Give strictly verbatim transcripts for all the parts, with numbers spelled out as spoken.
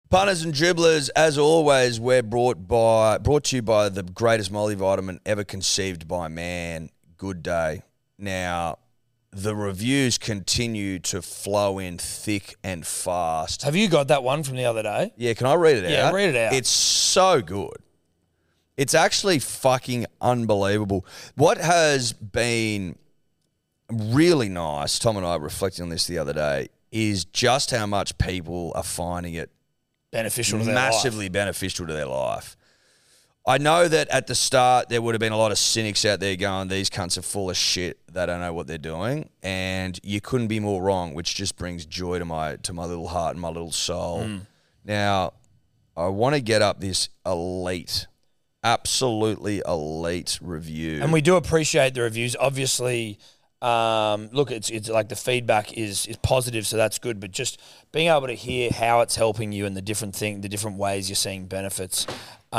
Punters and dribblers, as always, we're brought by brought to you by the greatest multivitamin ever conceived by man, Good Day. Now, the reviews continue to flow in thick and fast. Have you got that one from the other day? Yeah, can I read it Yeah, out? read it out. It's so good. It's actually fucking unbelievable. What has been really nice, Tom and I were reflecting on this the other day, is just how much people are finding it Beneficial to their massively life. beneficial to their life. I know that at the start there would have been a lot of cynics out there going, these cunts are full of shit. They don't know what they're doing. And you couldn't be more wrong, which just brings joy to my to my little heart and my little soul. Mm. Now, I want to get up this elite, absolutely elite review. And we do appreciate the reviews. Obviously, um, look, it's it's like the feedback is is positive, so that's good. But just being able to hear how it's helping you and the different thing, the different ways you're seeing benefits,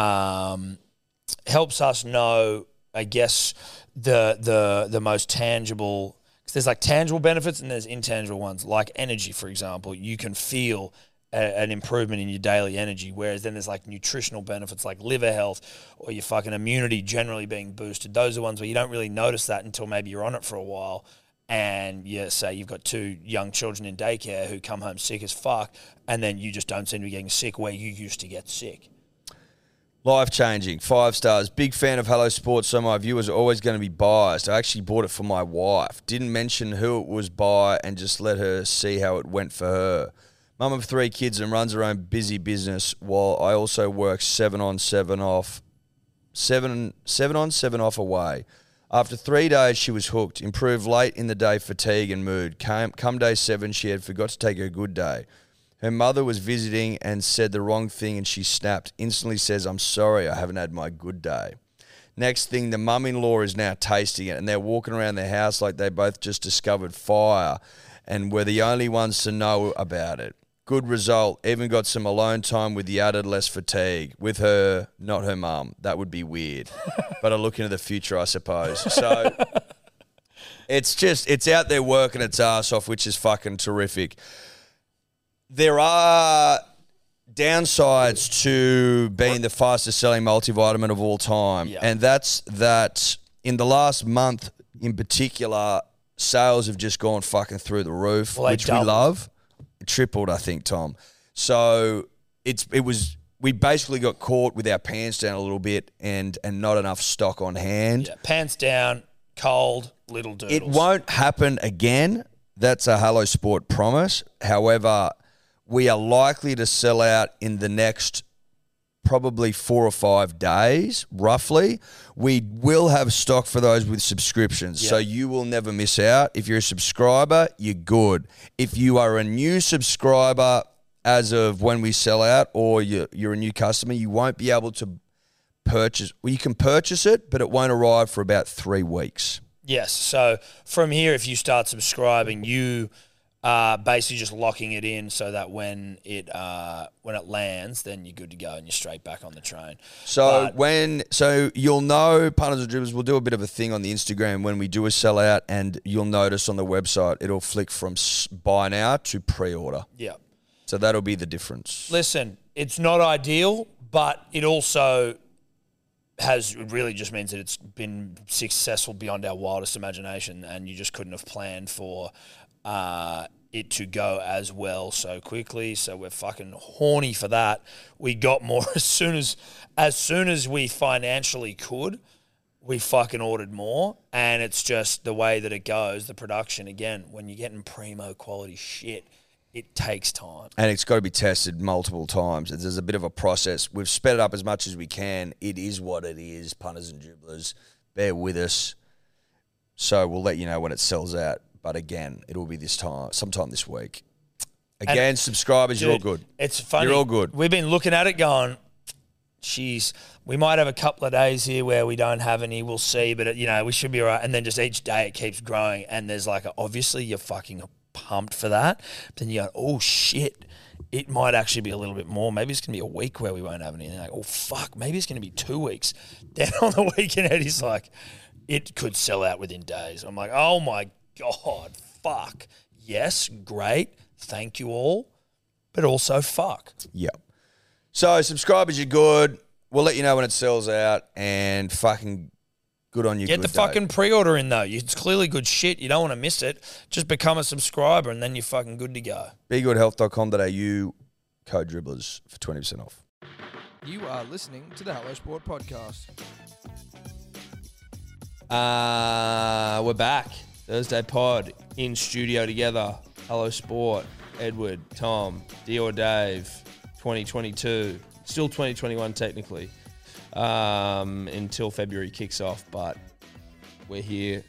um, helps us know, I guess, the the the most tangible. Because there's like tangible benefits and there's intangible ones, like energy, for example. You can feel a, an improvement in your daily energy, whereas then there's like nutritional benefits like liver health or your fucking immunity generally being boosted. Those are ones where you don't really notice that until maybe you're on it for a while and you say you've got two young children in daycare who come home sick as fuck and then you just don't seem to be getting sick where you used to get sick. Life-changing, five stars. Big fan of Hello Sports, so my viewers are always going to be biased. I actually bought it for my wife. Didn't mention who it was by and just let her see how it went for her. Mum of three kids and runs her own busy business while I also work seven on, seven off, seven, seven on, seven off away. After three days, she was hooked. Improved late in the day fatigue and mood. Came, come day seven, she had forgot to take her good day. Her mother was visiting and said the wrong thing and she snapped. Instantly says, I'm sorry, I haven't had my good day. Next thing, the mum-in-law is now tasting it and they're walking around their house like they both just discovered fire and were the only ones to know about it. Good result. Even got some alone time with the added less fatigue. With her, not her mum. That would be weird. But I look into the future, I suppose. So it's just, it's out there working its ass off, which is fucking terrific. There are downsides to being the fastest selling multivitamin of all time. Yeah. And that's that in the last month in particular, sales have just gone fucking through the roof, Well, they which we doubled. love. Tripled, I think, Tom. So it's it was we basically got caught with our pants down a little bit and and not enough stock on hand. Yeah, pants down, cold, little doodles. It won't happen again. That's a Hello Sport promise. However, we are likely to sell out in the next probably four or five days, roughly. We will have stock for those with subscriptions, Yeah. so you will never miss out. If you're a subscriber, you're good. If you are a new subscriber as of when we sell out or you're, you're a new customer, you won't be able to purchase. Well, you can purchase it, but it won't arrive for about three weeks. Yes. So from here, if you start subscribing, you are basically just locking it in so that when it uh, when it lands, then you're good to go and you're straight back on the train. So But- when so you'll know, Punters and Dribblers, we'll do a bit of a thing on the Instagram when we do a sellout, and you'll notice on the website it'll flick from s- buy now to pre-order. Yeah. So that'll be the difference. Listen, it's not ideal, but it also has it really just means that it's been successful beyond our wildest imagination, and you just couldn't have planned for uh, it to go as well so quickly. So we're fucking horny for that. We got more as soon as as soon as we financially could. We fucking ordered more, and it's just the way that it goes. The production, again, when you're getting primo quality shit, it takes time. And it's got to be tested multiple times. There's a bit of a process. We've sped it up as much as we can. It is what it is, Punters and Dribblers. Bear with us. So we'll let you know when it sells out. But again, it'll be this time, sometime this week. Again, And, subscribers, you're all Dude, good. It's funny. You're all good. We've been looking at it going, geez, we might have a couple of days here where we don't have any. We'll see. But, it, you know, we should be all right. And then just each day it keeps growing. And there's like, a, obviously you're fucking pumped for that. But then you go, oh, shit. It might actually be a little bit more. Maybe it's going to be a week where we won't have anything. Like, oh, fuck. Maybe it's going to be two weeks. Then on the weekend, Eddie's like, it could sell out within days. I'm like, oh, my God, fuck. Yes, great. Thank you all. But also, fuck. Yeah. So subscribers, you're good. We'll let you know when it sells out, and fucking good on you. Get the Good fucking day. pre-order in though. It's clearly good shit. You don't want to miss it. Just become a subscriber and then you're fucking good to go. be good health dot com dot a u, code dribblers for twenty percent off. You are listening to the Hello Sport podcast. Uh, we're back. Thursday pod in studio together. Hello Sport, Edward, Tom, Dior Dave, twenty twenty-two. Still twenty twenty-one technically, um, until February kicks off, but we're here.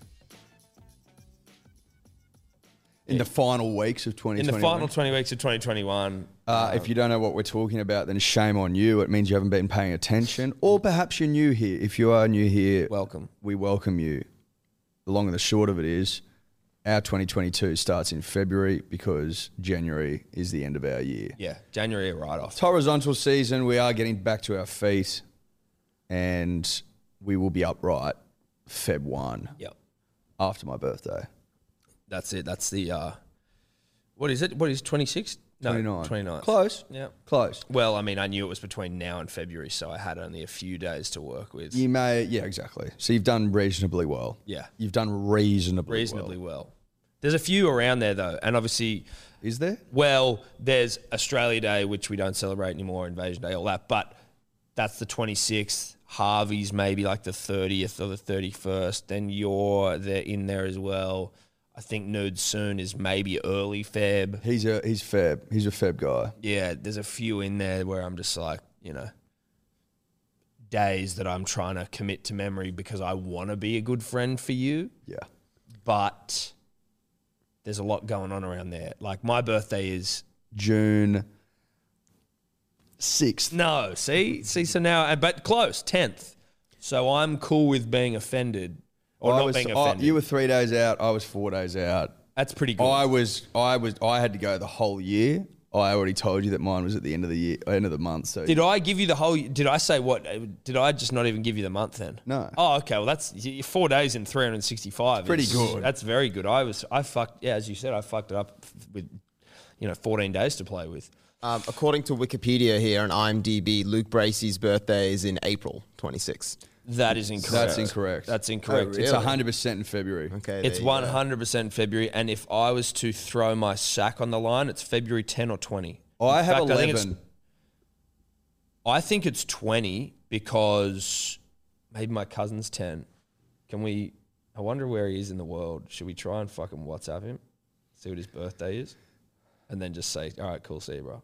In the final weeks of twenty twenty-one. In the final twenty weeks of twenty twenty-one. Uh, if you don't know what we're talking about, then shame on you. It means you haven't been paying attention, or perhaps you're new here. If you are new here, Welcome. We welcome you. The long and the short of it is, our twenty twenty-two starts in February because January is the end of our year. Yeah, January right off. It's horizontal season. We are getting back to our feet, and we will be upright February first Yep. after my birthday. That's it. That's the, uh, what is it? What is twenty-six? No, twenty-nine. twenty-nine. Close. Yeah. Close. Well, I mean, I knew it was between now and February, so I had only a few days to work with. You may, yeah, exactly. So you've done reasonably well. Yeah. You've done reasonably, Reasonably well. well. There's a few around there, though, and obviously, Is there? well, there's Australia Day, which we don't celebrate anymore, Invasion Day, all that, but that's the twenty-sixth. Harvey's maybe like the thirtieth or the thirty-first. Then you're there in there as well. I think Nude Soon is maybe early Feb. He's a he's Feb. He's a Feb guy. Yeah, there's a few in there where I'm just like, you know, days that I'm trying to commit to memory because I want to be a good friend for you, Yeah. but there's a lot going on around there. Like my birthday is June sixth. no, see, see, so now, but close, tenth. So I'm cool with being offended or I not was, being I- offended. you were three days out. I was four days out. That's pretty good. I was I was I had to go the whole year. I already told you that mine was at the end of the year, end of the month. So Did I give you the whole? Did I say what? Did I just not even give you the month then? No. Oh, okay. Well, that's you're four days in three hundred sixty-five. Pretty It's- good. That's very good. I was I fucked. Yeah, as you said, I fucked it up with, you know, fourteen days to play with. Um, according to Wikipedia here on IMDb, Luke Bracey's birthday is in April twenty-sixth. That is incorrect. that's incorrect. That's incorrect. Oh, It's really? hundred percent in February. Okay, It's there you one go. hundred percent February, and if I was to throw my sack on the line, it's February tenth or twenty. I In have fact, I think it's- eleven. I think it's twenty because maybe my cousin's ten. Can we? I wonder where he is in the world. Should we try and fucking WhatsApp him, see what his birthday is, and then just say, "All right, cool, see you, bro."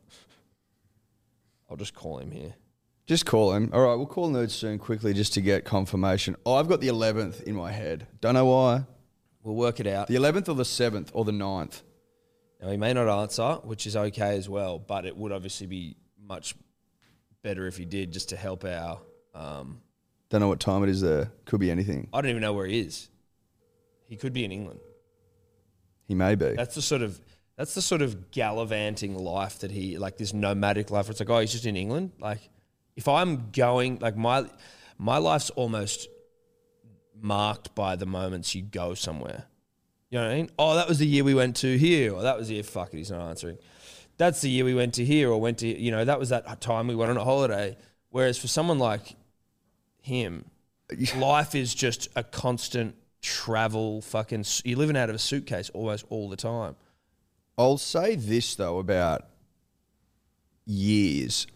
I'll just call him here. Just call him. All right, we'll call Nude soon quickly just to get confirmation. Oh, I've got the eleventh in my head. Don't know why. We'll work it out. The eleventh or the seventh or the ninth. Now, he may not answer, which is okay as well, but it would obviously be much better if he did, just to help our. Um, Don't know what time it is there. Could be anything. I don't even know where he is. He could be in England. He may be. That's the sort of that's the sort of gallivanting life that he like this nomadic life. Where it's like, oh, he's just in England. Like, if I'm going, like my my life's almost marked by the moments you go somewhere. You know what I mean? Oh, that was the year we went to here, or that was the year. Fuck it, he's not answering. That's the year we went to here, or went to you know that was that time we went on a holiday. Whereas for someone like him, life is just a constant travel. Fucking, you're living out of a suitcase almost all the time. I'll say this though about years.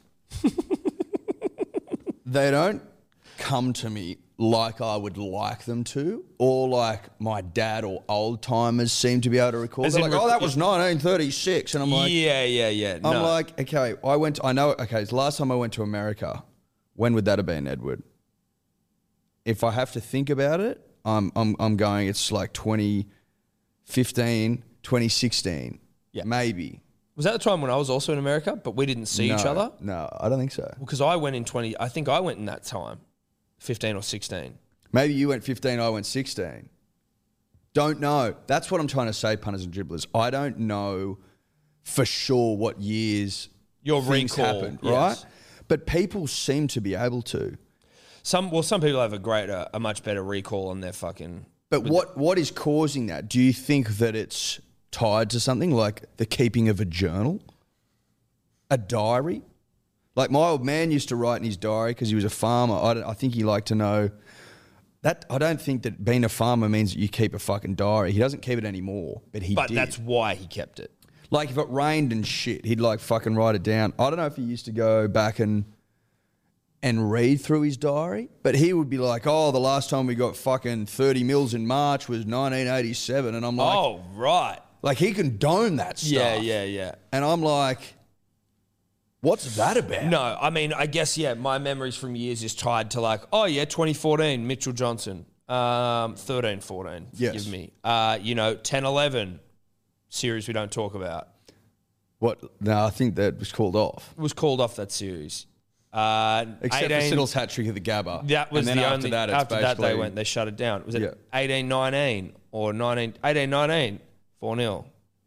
They don't come to me like I would like them to, or like my dad or old timers seem to be able to recall. As They're in like, rec- oh, that was nineteen thirty-six, and I'm like, yeah, yeah, yeah. I'm no. like, okay, I went. To, I know. Okay, the last time I went to America, when would that have been, Edward? If I have to think about it, I'm I'm I'm going. It's like twenty fifteen, twenty sixteen, Yeah. maybe. Was that the time when I was also in America, but we didn't see each No, other? No, I don't think so. Because I went in twenty. I think I went in that time, fifteen or sixteen. Maybe you went fifteen, I went sixteen. Don't know. That's what I'm trying to say, punters and dribblers. I don't know for sure what years Your things recall, happened, yes. right? But people seem to be able to. Some well, some people have a greater, a much better recall on their fucking. But what what is causing that? Do you think that it's tied to something like the keeping of a journal, a diary? Like my old man used to write in his diary because he was a farmer. I, don't- I think he liked to know that. I don't think that being a farmer means that you keep a fucking diary. He doesn't keep it anymore, but he But did. that's why he kept it. Like if it rained and shit, he'd like fucking write it down. I don't know if he used to go back and and read through his diary, but he would be like, "Oh, the last time we got fucking thirty mils in March was nineteen eighty-seven," and I'm like, Oh, right. like he condoned that stuff. Yeah, yeah, yeah. And I'm like, what's that about? No, I mean, I guess, yeah, my memories from years is tied to like, oh, yeah, twenty fourteen, Mitchell Johnson. Um, thirteen fourteen, Yes. forgive me. Uh, you know, ten eleven, series we don't talk about. What? No, I think that was called off. Was called off that series. Uh, Except eighteen for Siddle's hat trick at the Gabba. That was and then the after only. that, it's after that, they basically- went. They shut it down. Was it Yeah. eighteen nineteen or nineteen eighteen nineteen four nil?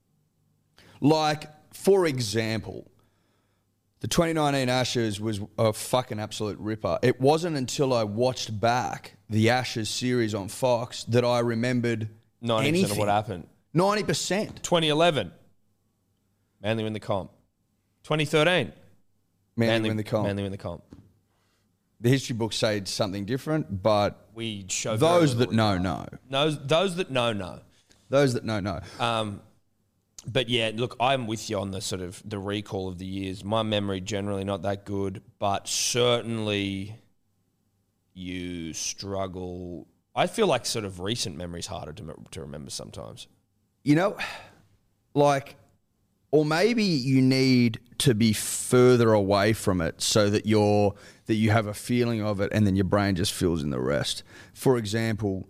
Like, for example, the twenty nineteen Ashes was a fucking absolute ripper. It wasn't until I watched back the Ashes series on Fox that I remembered Ninety anything. percent of what happened. ninety percent. Twenty eleven, Manly win the comp. Twenty thirteen, Manly win the comp. Manly win the comp. The history books say it's something different, but We show those very that little. know, know. Those those that know know. Those that know, know. Um, but yeah, look, I'm with you on the sort of the recall of the years. My memory generally not that good, but certainly you struggle. I feel like sort of recent memories harder to to remember sometimes. You know, like, or maybe you need to be further away from it so that you're that you have a feeling of it, and then your brain just fills in the rest. For example,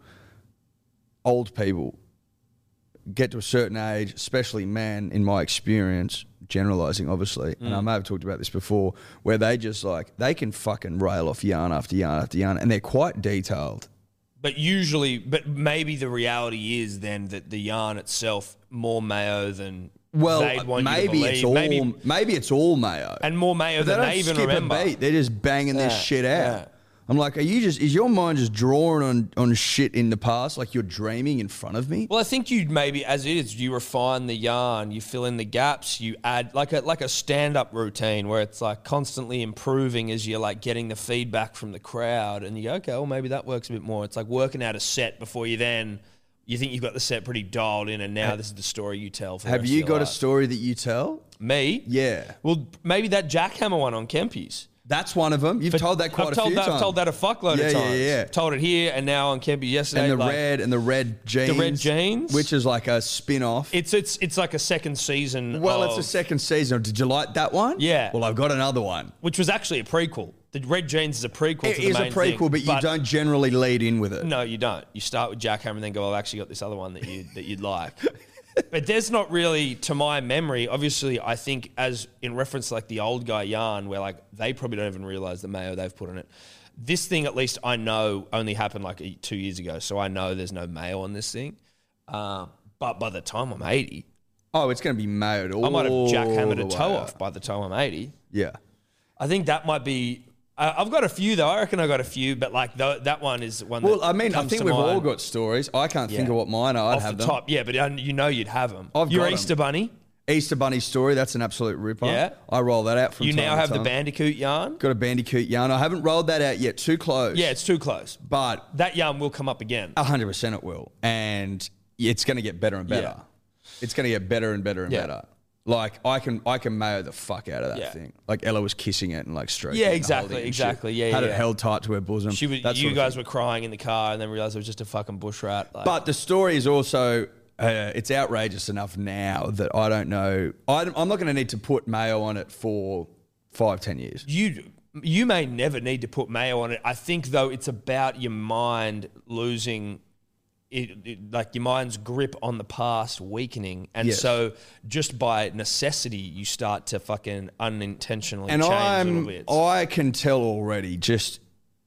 old people get to a certain age, especially men, in my experience, generalizing obviously, and I may have talked about this before, where they just like they can fucking rail off yarn after yarn after yarn, and they're quite detailed. But usually, but maybe the reality is then that the yarn itself more mayo than Well, they'd want maybe you to it's believe. all maybe, maybe it's all mayo. and more mayo But they than don't they even skip remember. a beat. They're just banging this Yeah, shit out. yeah. I'm like, are you just is your mind just drawing on, on shit in the past like you're dreaming in front of me? Well, I think you maybe as it is, you refine the yarn, you fill in the gaps, you add like a like a stand up routine where it's like constantly improving as you're like getting the feedback from the crowd, and you go, okay, well maybe that works a bit more. It's like working out a set before you then you think you've got the set pretty dialed in, and now this is the story you tell. For the Have rest you of your got a life. story that you tell? Me? Yeah. Well, maybe that jackhammer one on Kempy's. That's one of them. You've But told that quite I've a told few that, times. I've told that a fuckload Yeah, of yeah, times. yeah. Told it here and now on Kempy yesterday. and the like, red and the red jeans. red jeans? Which is like a spin-off. It's it's it's like a second season. well, of, it's a second season. Did you like that one? Yeah. Well, I've got another one. which was actually a prequel. The Red Jeans is a prequel It to the is a main prequel, thing, but you don't generally lead in with it. No, you don't. You start with Jackhammer and then go, I've actually got this other one that you that you'd like. But there's not really, to my memory, obviously, I think as in reference to like the old guy yarn, where like they probably don't even realize the mayo they've put in it. This thing, at least I know, only happened like two years ago, so I know there's no mayo on this thing. Uh, but by the time I'm eighty, Oh, it's going to be made all I might have jackhammered the a way toe out. off by the time I'm eighty. Yeah. I think that might be. Uh, I've got a few though. I reckon I got a few, but like th- that one is one. Well, that I mean, I comes think to we've all mind got stories. I can't think Yeah. of what mine are. I'd off have the them. top. Yeah, but uh, you know you'd have them. I've Your got 'em. Easter Bunny. Easter Bunny story, that's an absolute ripper. Yeah. I roll that out from You time now to have the time. Bandicoot yarn. Got a Bandicoot yarn. I haven't rolled that out yet. Too close. Yeah, it's too close. But That yarn will come up again. one hundred percent it will. And it's going to get better and better. Yeah. It's going to get better and better and Yeah. better. Like, I can I can mayo the fuck out of that Yeah. thing. Like, Ella was kissing it and, like, stroking Yeah, it and exactly, holding it and exactly. shit. Yeah, Had yeah, it yeah. held tight to her bosom. She was, that you sort of guys thing. were crying in the car and then realized it was just a fucking bush rat. Like, But the story is also, uh, it's outrageous enough now that I don't know. I, I'm not going to need to put mayo on it for five, ten years. you you may never need to put mayo on it. I think though it's about your mind losing it, it- like your mind's grip on the past weakening, and Yes. so just by necessity you start to fucking unintentionally And change I'm, little bits. I can tell already just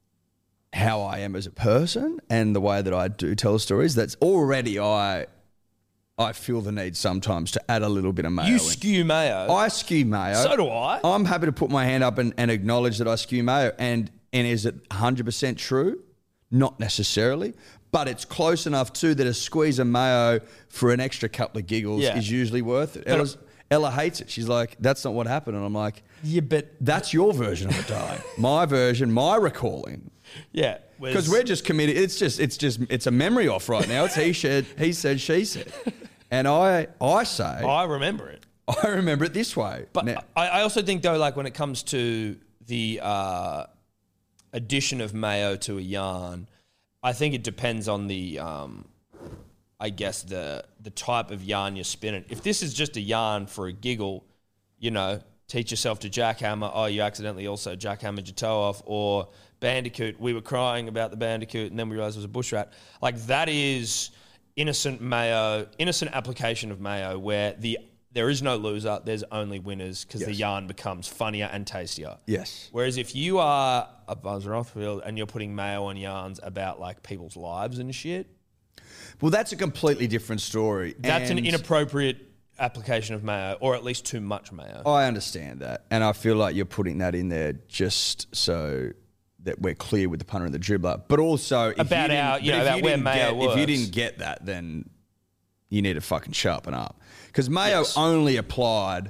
how I am as a person and the way that I do tell stories. That's already I, I feel the need sometimes to add a little bit of mayo you in. skew mayo. I skew mayo. So do I. I'm happy to put my hand up and, and acknowledge that I skew mayo. And and is it one hundred percent true? Not necessarily. But it's close enough too that a squeeze of mayo for an extra couple of giggles Yeah. is usually worth it. But- Ella's, Ella hates it. She's like, that's not what happened. And I'm like, Yeah, but that's your version of it, darling. My version, my recalling. yeah, Because we're just committed. It's just, it's just, it's a memory off right now. It's he said, he said, she said. And I, I say, I remember it. I remember it this way. But now, I, I also think though, like when it comes to the uh, addition of mayo to a yarn, I think it depends on the, um, I guess the the type of yarn you're spinning. If this is just a yarn for a giggle, you know, teach yourself to jackhammer. Oh, you accidentally also jackhammered your toe off. Or bandicoot. We were crying about the bandicoot, and then we realized it was a bush rat. Like that is innocent mayo, innocent application of mayo, where the there is no loser, there's only winners because Yes. the yarn becomes funnier and tastier. yes. Whereas if you are a Buzz Rothfield and you're putting mayo on yarns about like people's lives and shit, Well, that's a completely different story. that's an And inappropriate application of mayo, or at least too much mayo. I understand that. And I feel like you're putting that in there just so that we're clear with the punter and the dribbler. But also, if About you our- didn't- you know, but if about where didn't mayo get, If you works. didn't get that, then you need to fucking sharpen up. Because mayo Yes. only applied,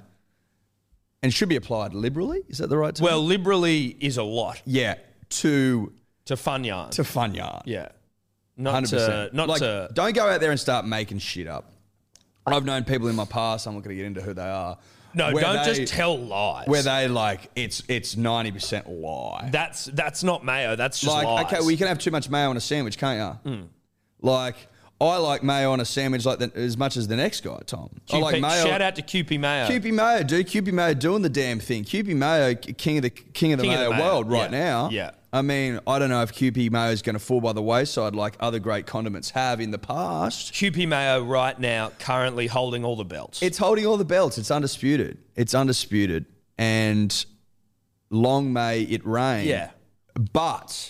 and should be applied liberally. Is that the right term? Well, liberally is a lot yeah, to to fun yarn. to fun yarn. yeah. Not one hundred percent. to, not like, to, don't go out there and start making shit up. I've known people in my past, I'm not going to get into who they are. no, where don't they- just tell lies. Where they like, it's it's ninety percent lie. That's, that's not mayo, that's just Like, lies. okay, well, you can have too much mayo on a sandwich, can't you? Mm. Like, I like mayo on a sandwich like the, as much as the next guy, Tom. I Q P, like mayo. shout out to Q P Mayo. Q P Mayo, dude. Q P Mayo doing the damn thing. Q P Mayo, king of the king of the, King of mayo, the mayo, world right yeah, now. yeah. I mean, I don't know if Q P Mayo is going to fall by the wayside like other great condiments have in the past. Q P Mayo right now currently holding all the belts. It's holding all the belts. It's undisputed. It's undisputed. And long may it rain. Yeah. But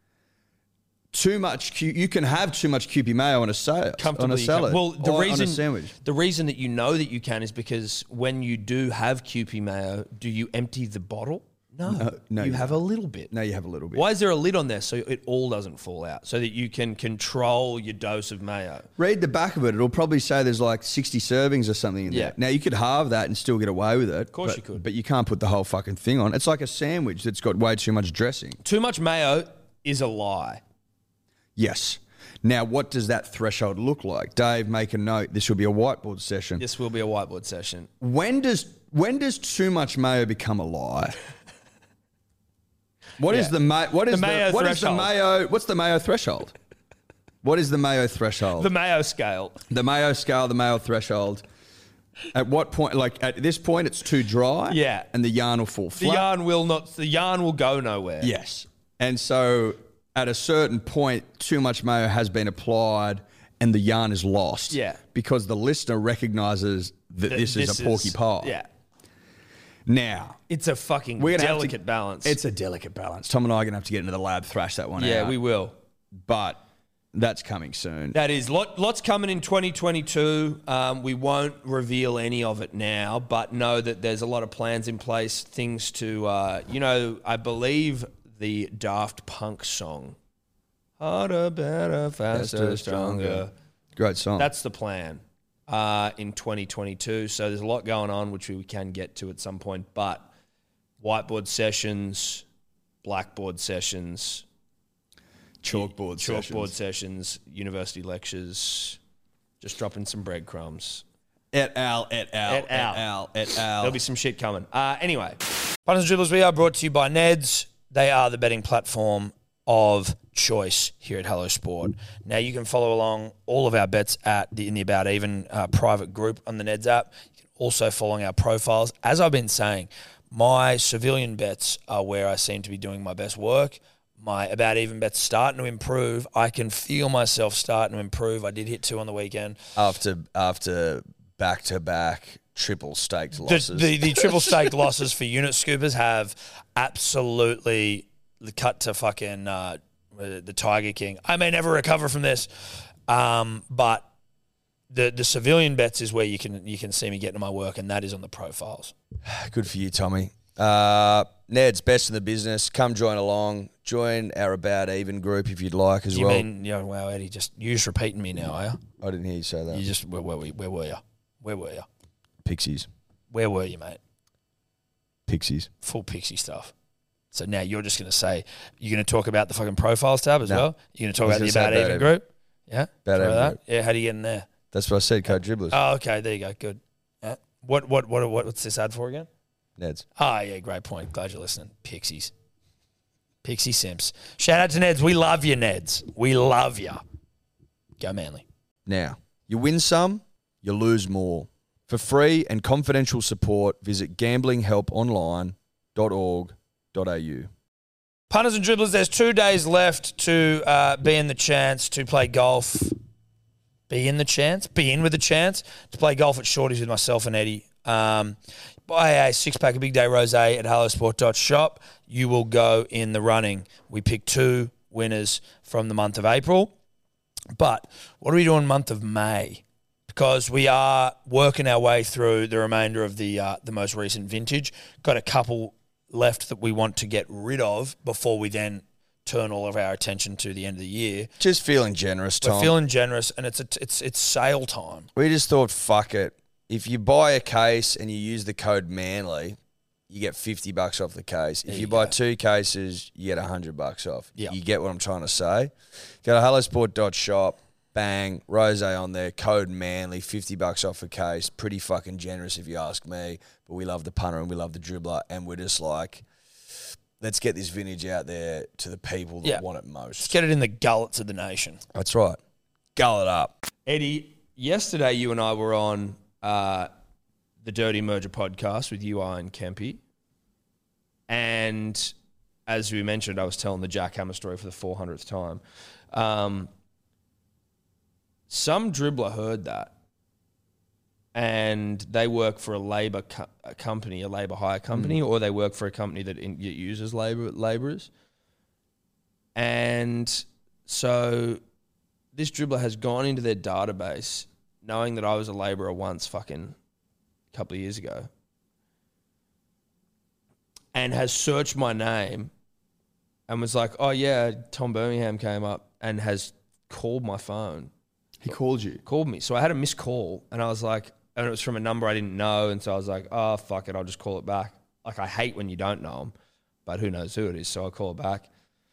too much Q, you can have too much Q P mayo on a salad. On a comfortably. salad. Well, the or reason on a sandwich. the reason that you know that you can is because when you do have Q P Mayo, do you empty the bottle? No, no, you you have a little bit. No, you have a little bit. Why is there a lid on there so it all doesn't fall out, so that you can control your dose of mayo? Read the back of it. It'll probably say there's like sixty servings or something in Yeah. there. Now, you could halve that and still get away with it. Of course but, you could. But you can't put the whole fucking thing on. It's like a sandwich that's got way too much dressing. Too much mayo is a lie. Yes. Now, what does that threshold look like? Dave, make a note. This will be a whiteboard session. This will be a whiteboard session. When does when does too much mayo become a lie? What is Yeah. the ma- what is The mayo what is the threshold. mayo? What's the mayo threshold? What is the mayo threshold? The mayo scale. The mayo scale, the mayo threshold. At what point? Like at this point, it's too dry. Yeah. and the yarn will fall The flat. yarn will not. The yarn will go nowhere. Yes, and so at a certain point, too much mayo has been applied, and the yarn is lost. Yeah. because the listener recognizes that Th- this, is a porky pie. Yeah. Now It's a fucking we're gonna have to- delicate balance. It's a delicate balance. Tom and I are gonna have to get into the lab, thrash that one out. yeah, we will. But that's coming soon. That is lot, lots coming in twenty twenty-two. Um, we won't reveal any of it now, but know that there's a lot of plans in place. Things to, uh, you know, I believe the Daft Punk song, "Harder, Better, Faster, Faster, Stronger." Stronger. Great song. That's the plan uh, in twenty twenty-two. So there's a lot going on, which we can get to at some point. But whiteboard sessions, blackboard sessions, chalkboard chalkboard sessions. sessions, university lectures, just dropping some breadcrumbs. Et al. Et al. Et al. Et al. Et al. There'll be some shit coming. Uh, anyway, Punters and Dribblers, we are brought to you by Neds. They are the betting platform of choice here at Hello Sport. Now you can follow along all of our bets at the in the About Even uh, private group on the Neds app. You can also follow our profiles. As I've been saying, my civilian bets are where I seem to be doing my best work. My About Even bets starting to improve. I can feel myself starting to improve. I did hit two on the weekend. after after back to back triple staked losses. The, the, the triple staked losses for unit scoopers have absolutely cut to fucking uh, the Tiger King. I may never recover from this, um, but the the civilian bets is where you can you can see me getting to my work, and that is on the profiles. Good for you, Tommy. Uh, Ned's best in the business. Come join along. Join our About Even group if you'd like as You well. mean, you know, wow, Eddie, just you just repeating me now, are you? I didn't hear you say that. You just where were we? Where were you? Where were you? Pixies. Where were you, mate? Pixies. Full Pixie stuff. So now you're just going to say, you're going to talk about the fucking profiles tab as No. well? You're going to talk I about the was gonna About say Even About group? Yeah? About Try Even that? group. Yeah, how do you get in there? That's what I said, code dribblers. Oh, okay, there you go. Good. Yeah. What, what, what, what, what's this ad for again? Neds. Ah, yeah, great point. Glad you're listening. Pixies. Pixie Simps. Shout out to Neds. We love you, Neds. We love you. Go Manly. Now, you win some, you lose more. For free and confidential support, visit gambling help online dot org dot a u. Punters and dribblers, there's two days left to uh, be in the chance to play golf. Be in the chance? Be in with the chance to play golf at Shorty's with myself and Eddie. Um, buy a six-pack of Big Day Rosé at hello sport dot shop. You will go in the running. We picked two winners from the month of April. But what are we doing month of May? Because we are working our way through the remainder of the uh, the most recent vintage. Got a couple left that we want to get rid of before we then turn all of our attention to the end of the year. Just feeling generous, Tom. We're feeling generous, and it's a, it's it's sale time. We just thought, fuck it. If you buy a case and you use the code Manly, you get fifty bucks off the case. If There you, you buy go. two cases, you get one hundred bucks off. Yeah. You get what I'm trying to say? Go to hello sport dot shop, bang, rosé on there, code Manly, fifty bucks off a case. Pretty fucking generous if you ask me. But we love the punter and we love the dribbler, and we're just like, let's get this vintage out there to the people that Yeah. want it Let's most. get it in the gullets of the nation. That's right. Gull it up. Eddie, yesterday you and I were on uh, the Dirty Merger podcast with U I and Kempy. And as we mentioned, I was telling the Jack Hammer story for the four hundredth time. Um, some dribbler heard that. And they work for a labour co- a company, a labour hire company, Mm. or they work for a company that in, uses labour labourers. And so this dribbler has gone into their database knowing that I was a labourer once fucking a couple of years ago and has searched my name and was like, oh, yeah, Tom Birmingham came up and has called my phone. He called you. Called me. So I had a missed call and I was like, and it was from a number I didn't know. And so I was like, oh, fuck it, I'll just call it back. Like, I hate when you don't know them, but who knows who it is. So I call it back.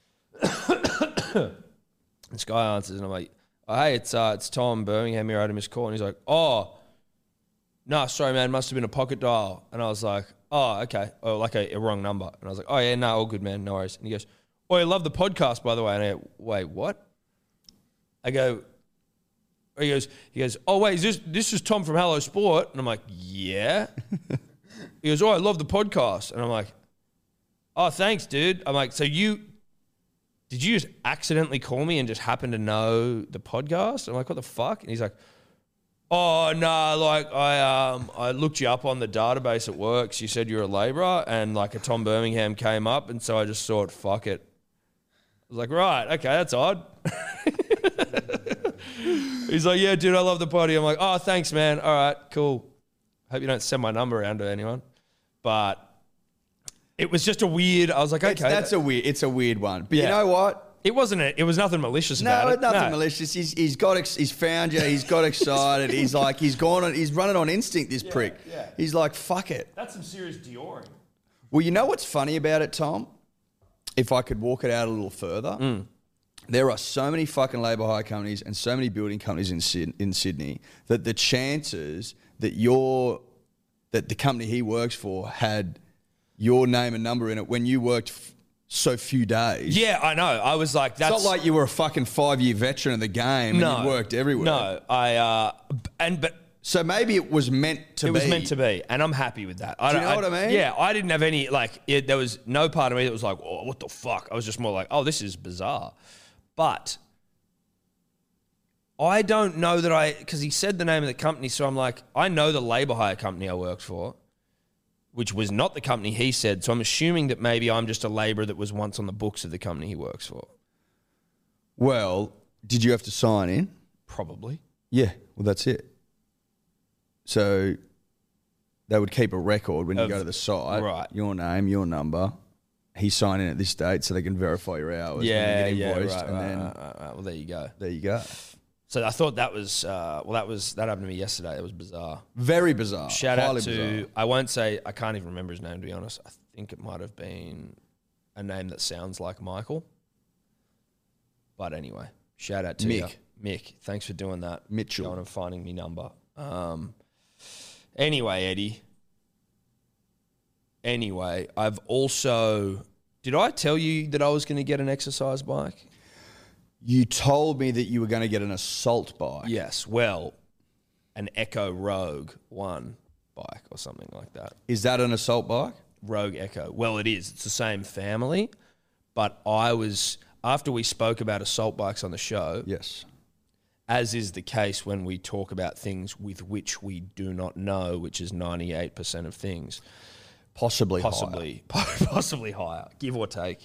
This guy answers and I'm like, oh, hey, it's uh, it's Tom Birmingham here. I had a missed call. And he's like, oh, no, sorry, man. Must have been a pocket dial. And I was like, oh, okay. Oh, like a, a wrong number. And I was like, oh, yeah, no, all good, man. No worries. And he goes, oh, I love the podcast, by the way. And I go, wait, what? I go, he goes, he goes, oh, wait, is this, this is Tom from Hello Sport? And I'm like, yeah. He goes, oh, I love the podcast. And I'm like, oh, thanks, dude. I'm like, so you, did you just accidentally call me and just happen to know the podcast? I'm like, what the fuck? And he's like, oh, no, like I um I looked you up on the database at work. You said you're a labourer and like a Tom Birmingham came up. And so I just thought, fuck it. I was like, right, okay, that's odd. He's like, yeah, dude, I love the potty. I'm like, oh, thanks, man. All right, cool. Hope you don't send my number around to anyone. But it was just a weird, I was like, okay. It's, that's a weird. It's a weird one. But Yeah. you know what? It wasn't, a, it was nothing malicious No, about it. nothing No. malicious. He's, he's got, ex- he's found you. He's got excited. He's like, he's gone on, he's running on instinct, this prick. yeah. He's like, fuck it. That's some serious Dioring. Well, you know what's funny about it, Tom? If I could walk it out a little further, Mm. there are so many fucking labour hire companies and so many building companies in Syd- in Sydney that the chances that your that the company he works for had your name and number in it when you worked f- so few days. Yeah, I know. I was like, that's It's not like you were a fucking five year veteran of the game no, and you worked everywhere. No, I uh, and but So maybe it was meant to it be. was meant to be, and I'm happy with that. I Do you don't- know what I mean? Yeah, I didn't have any like. It, there was no part of me that was like, "Oh, what the fuck?" I was just more like, "Oh, this is bizarre," but I don't know that I because he said the name of the company, so I'm like, I know the labour hire company I worked for, which was not the company he said. So I'm assuming that maybe I'm just a labourer that was once on the books of the company he works for. Well, did you have to sign in? Probably. Yeah, well, that's it. So they would keep a record when you Of- go to the site. right. Your name, your number. He signed in at this date so they can verify your hours. Yeah, when you yeah, get right, invoiced, right, and right, then right, right, right. Well, there you go. there you go. So I thought that was uh, well, that was that happened to me yesterday. It was bizarre. Very bizarre. Shout Highly out to bizarre. I won't say I can't even remember his name to be honest. I think it might have been a name that sounds like Michael. But anyway, shout out to Mick. you. Mick. Thanks for doing that. Mitchell. Going and finding me number. Um, anyway, Eddie. Anyway, I've also did I tell you that I was going to get an exercise bike? You told me that you were going to get an assault bike. Yes. Well, an Echo Rogue One bike or something like that. Is that an assault bike? Rogue Echo. Well, it is. It's the same family, but I was after we spoke about assault bikes on the show. Yes. As is the case when we talk about things with which we do not know, which is ninety-eight percent of things. Possibly Possibly, possibly higher, give or take.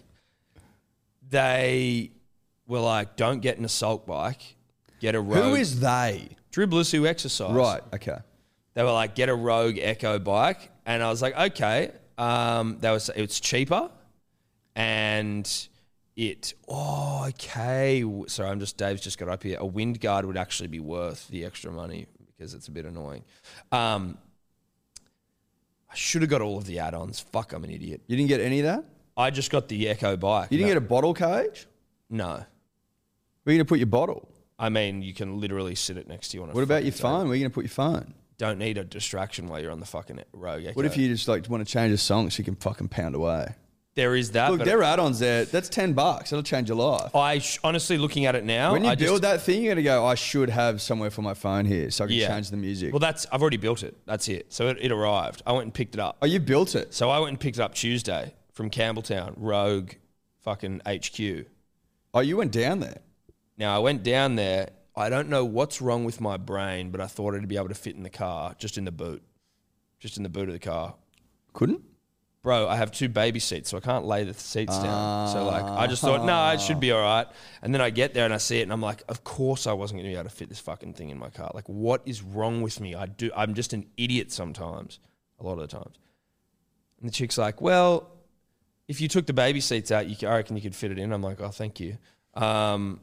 They were like, don't get an assault bike, get a higher. Rogue. Who is they? Dribblers who exercise. Right, okay. They were like, get a Rogue Echo bike. And I was like, okay. Um, that was, it's cheaper. And it, oh, okay. Sorry, I'm just, Dave's just got up here. A wind guard would actually be worth the extra money because it's a bit annoying. Um, I should have got all of the add-ons. Fuck, I'm an idiot. You didn't get any of that? I just got the Echo bike. You didn't No. get a bottle cage? No. Where are you going to put your bottle? I mean, you can literally sit it next to you on a What about fucking your thing. phone? Where are you going to put your phone? Don't need a distraction while you're on the fucking Rogue Echo. What if you just like want to change a song so you can fucking pound away? There is that. Look, but there are add-ons there. That's ten bucks. That'll change your life. I sh- honestly, looking at it now, When you I build just, that thing, you're going to go, I should have somewhere for my phone here so I can Yeah. change the music. Well, that's I've already built it. That's it. So it, it arrived. I went and picked it up. oh, you built it? So I went and picked it up Tuesday from Campbelltown, Rogue, fucking H Q. Oh, you went down there? Now I went down there. I don't know what's wrong with my brain, but I thought it'd be able to fit in the car, just in the boot, just in the boot of the car. Couldn't? Bro, I have two baby seats, so I can't lay the seats down. So like, I just thought, no, nah, it should be all right. And then I get there and I see it, and I'm like, of course I wasn't going to be able to fit this fucking thing in my car. Like, what is wrong with me? I do. I'm just an idiot sometimes, a lot of the times. And the chick's like, well, if you took the baby seats out, you, I reckon you could fit it in. I'm like, oh, thank you. Um,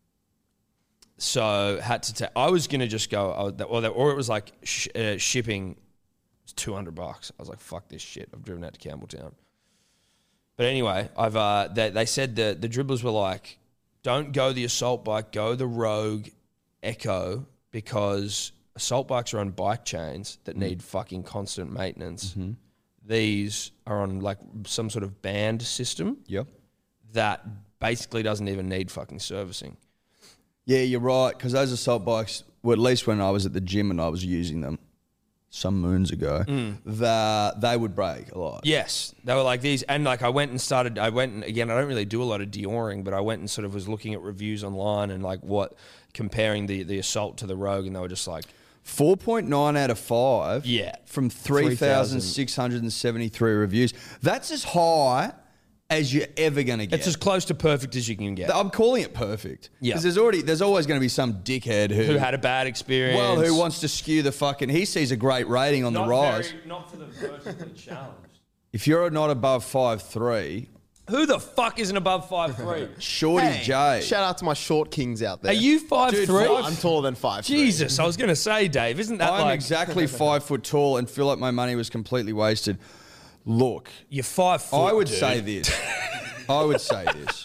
so had to take. I was gonna just go, I was, or, or it was like sh- uh, shipping. It's two hundred bucks. I was like, fuck this shit. I've driven out to Campbelltown. But anyway, I've uh, they, they said the the dribblers were like, don't go the assault bike, go the Rogue Echo, because assault bikes are on bike chains that need fucking constant maintenance. Mm-hmm. These are on like some sort of band system Yep. that basically doesn't even need fucking servicing. Yeah, you're right. Because those assault bikes, well, at least when I was at the gym and I was using them some moons ago, that they would break a lot. Yes, they were like these, and like I went and started. I went and again, I don't really do a lot of Dioring, but I went and sort of was looking at reviews online and like what comparing the the Assault to the Rogue, and they were just like, four point nine out of five Yeah. from three thousand six hundred seventy-three reviews. That's as high as you're ever going to get. it's as close to perfect as you can get. I'm calling it perfect. Yeah. Because there's already there's always going to be some dickhead who, Who had a bad experience? well, who wants to skew the fucking. He sees a great rating on the rise. not for the vertically challenged. If you're not above five three, Who the fuck isn't above five three? Shorty Hey, J. Shout out to my short kings out there. Are you five Dude, three? five- I'm taller than five. Jesus, I was gonna say, Dave, isn't that I'm like exactly five foot tall and feel like my money was completely wasted. Look, you're five foot? I would dude. say this. I would say this.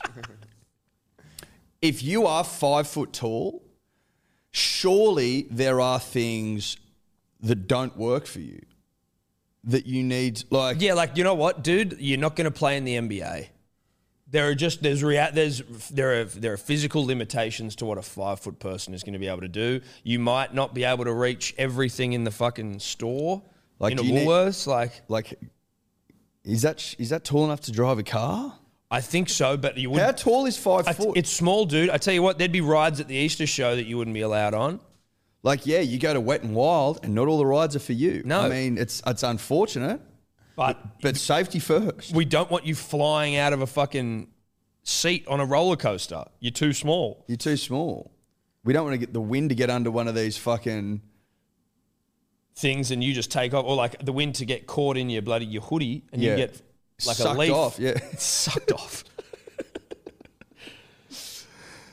If you are five foot tall, surely there are things that don't work for you. That you need, like, Yeah, like you know what, dude? You're not going to play in the N B A. There are just there's rea- there's there are there are physical limitations to what a five foot person is going to be able to do. You might not be able to reach everything in the fucking store, Like, in a do you need- Woolworths. Like like, is that is that tall enough to drive a car? I think so, but you How wouldn't. tall is five I- foot? It's small, dude. I tell you what, there'd be rides at the Easter show that you wouldn't be allowed on. Like, yeah, you go to Wet and Wild, and not all the rides are for you. No. I mean, it's it's unfortunate, But but safety first. we don't want you flying out of a fucking seat on a roller coaster. You're too small. You're too small. We don't want to get the wind to get under one of these fucking. Things and you just take off, or like the wind to get caught in your bloody your hoodie and Yeah. you get like Sucked a leaf off, yeah. sucked off.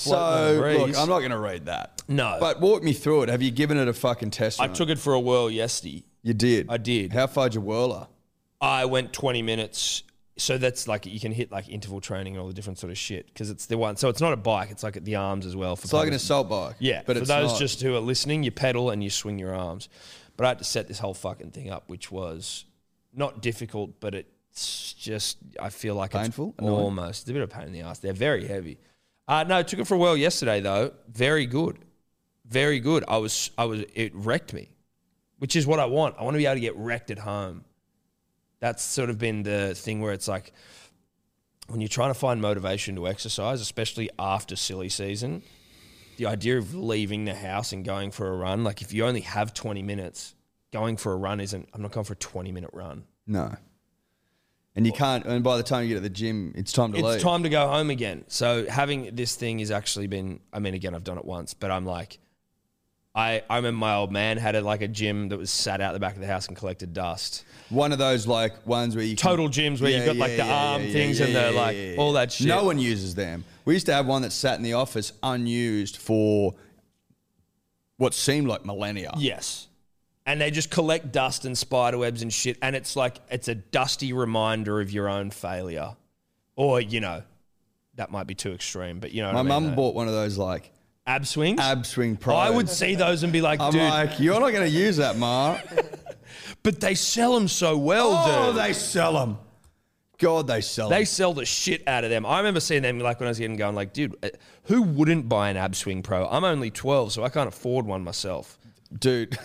floating on So, the breeze. look, I'm not going to read that. No. But walk me through it. Have you given it a fucking test I run? took it for a whirl yesterday. You did? I did. How far'd you whirler? I went twenty minutes. So that's like you can hit like interval training and all the different sort of shit because it's the one. So it's not a bike. It's like at the arms as well. For It's like an punters. assault bike. Yeah, but for it's those not. just who are listening, you pedal and you swing your arms. But I had to set this whole fucking thing up, which was not difficult, but it's just I feel like Painful? it's Annoying? almost it's a bit of a pain in the ass. They're very heavy. Uh, no, took it for a whirl yesterday though. Very good, very good. I was I was it wrecked me, which is what I want. I want to be able to get wrecked at home. That's sort of been the thing where it's like when you're trying to find motivation to exercise, especially after silly season, the idea of leaving the house and going for a run, like if you only have twenty minutes, going for a run isn't, I'm not going for a twenty minute run. No. And you can't, and by the time you get to the gym, it's time to It's leave. time to go home again. So having this thing has actually been, I mean, again, I've done it once, but I'm like, I, I remember my old man had a, like a gym that was sat out the back of the house and collected dust. One of those like ones where you can- Total gyms where you've got like the arm things and the like all that shit. No one uses them. We used to have one that sat in the office unused for what seemed like millennia. Yes. And they just collect dust and spider webs and shit. And it's like, it's a dusty reminder of your own failure. Or, you know, that might be too extreme, but you know what My I mean, mum though. bought one of those like Ab swings? ab swing pro. I would see those and be like, I'm dude, like, you're not going to use that, Ma. but they sell them so well, Oh, dude. they sell them. God, they sell They them. sell the shit out of them. I remember seeing them like when I was getting going, like, dude, uh, who wouldn't buy an ab swing pro? I'm only twelve, so I can't afford one myself. Dude,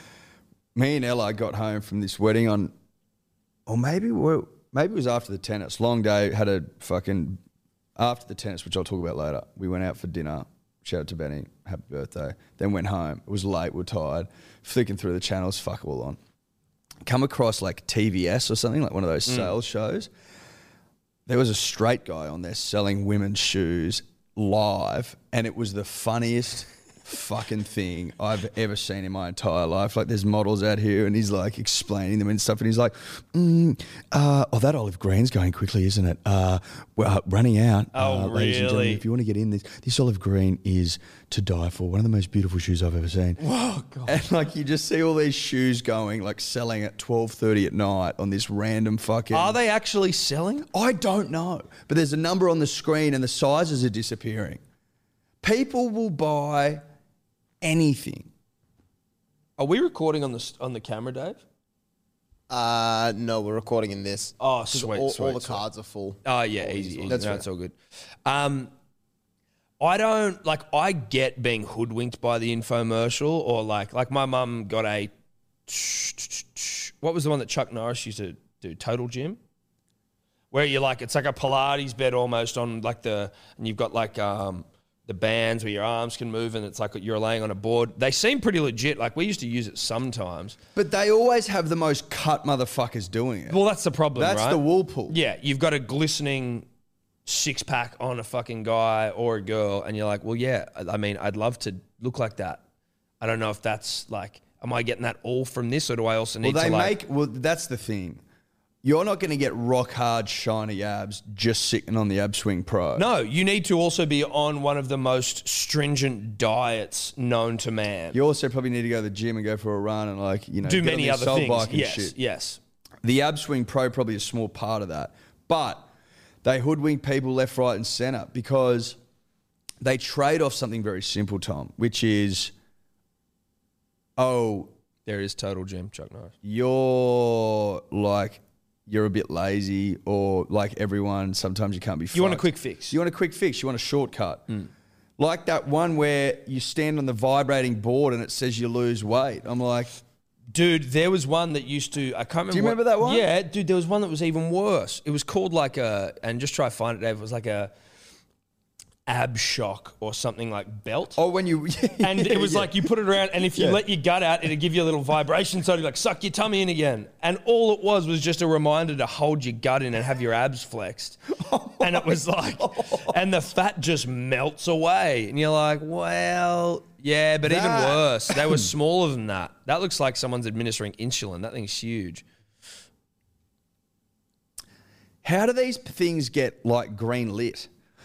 me and Ella got home from this wedding on, or maybe we maybe it was after the tennis. Long day, had a fucking, after the tennis, which I'll talk about later. We went out for dinner. Shout out to Benny, happy birthday. Then went home. It was late, we were tired. Flicking through the channels, fuck all on. Come across like T V S or something, like one of those sales shows. There was a straight guy on there selling women's shoes live, and it was the funniest fucking thing I've ever seen in my entire life. Like there's models out here and he's like explaining them and stuff, and he's like, mm, uh, oh, that olive green's going quickly, isn't it? Uh, we're uh, running out. Oh, uh, ladies and gentlemen, really? if you want to get in this, this olive green is to die for. One of the most beautiful shoes I've ever seen. Oh, God. And like you just see all these shoes going, like selling at twelve thirty at night on this random fucking. Are they actually selling? I don't know, but there's a number on the screen and the sizes are disappearing. People will buy anything. Are we recording on the on the camera, Dave? Uh, no, we're recording in this. Oh, 'Cause sweet, all, sweet, all the sweet. cards are full. Oh yeah, easy. easy. That's no, right. it's all good. Um, I don't like. I get being hoodwinked by the infomercial, or like, like my mum got a. What was the one that Chuck Norris used to do? Total Gym, where you like it's like a Pilates bed almost on like the, and you've got like um the bands where your arms can move, and it's like you're laying on a board. They seem pretty legit. Like we used to use it sometimes. But they always have the most cut motherfuckers doing it. Well, that's the problem. That's right? the wool pull. Yeah, you've got a glistening six pack on a fucking guy or a girl, and you're like, well, yeah, I I mean, I'd love to look like that. I don't know if that's like, am I getting that all from this, or do I also Well, need they to like? make. Well, that's the thing. You're not going to get rock hard, shiny abs just sitting on the Ab Swing Pro. No, you need to also be on one of the most stringent diets known to man. You also probably need to go to the gym and go for a run and like you know do get on many the other assault things. bike and Yes, shit. yes. The Ab Swing Pro probably a small part of that, but they hoodwink people left, right, and center because they trade off something very simple, Tom, which is, oh, There is Total Gym, Chuck Norris. you're like you're a bit lazy, or like everyone, sometimes you can't be. You want a fucked. quick fix. You want a quick fix. You want a shortcut. Hmm. Like that one where you stand on the vibrating board and it says you lose weight. I'm like, Dude, there was one that used to, I can't remember. Do you what- remember that one? Yeah, dude, there was one that was even worse. It was called like a, and just try to find it, Dave. It was like a ab shock or something like belt. oh, when you and it was yeah. like you put it around, and if you Yeah. let your gut out, it'd give you a little vibration. So it'd like suck your tummy in again. And all it was was just a reminder to hold your gut in and have your abs flexed. And it was like, and the fat just melts away. And you're like, well, yeah, but even That- worse, they were smaller than that. That looks like someone's administering insulin. That thing's huge. How do these things get like green lit?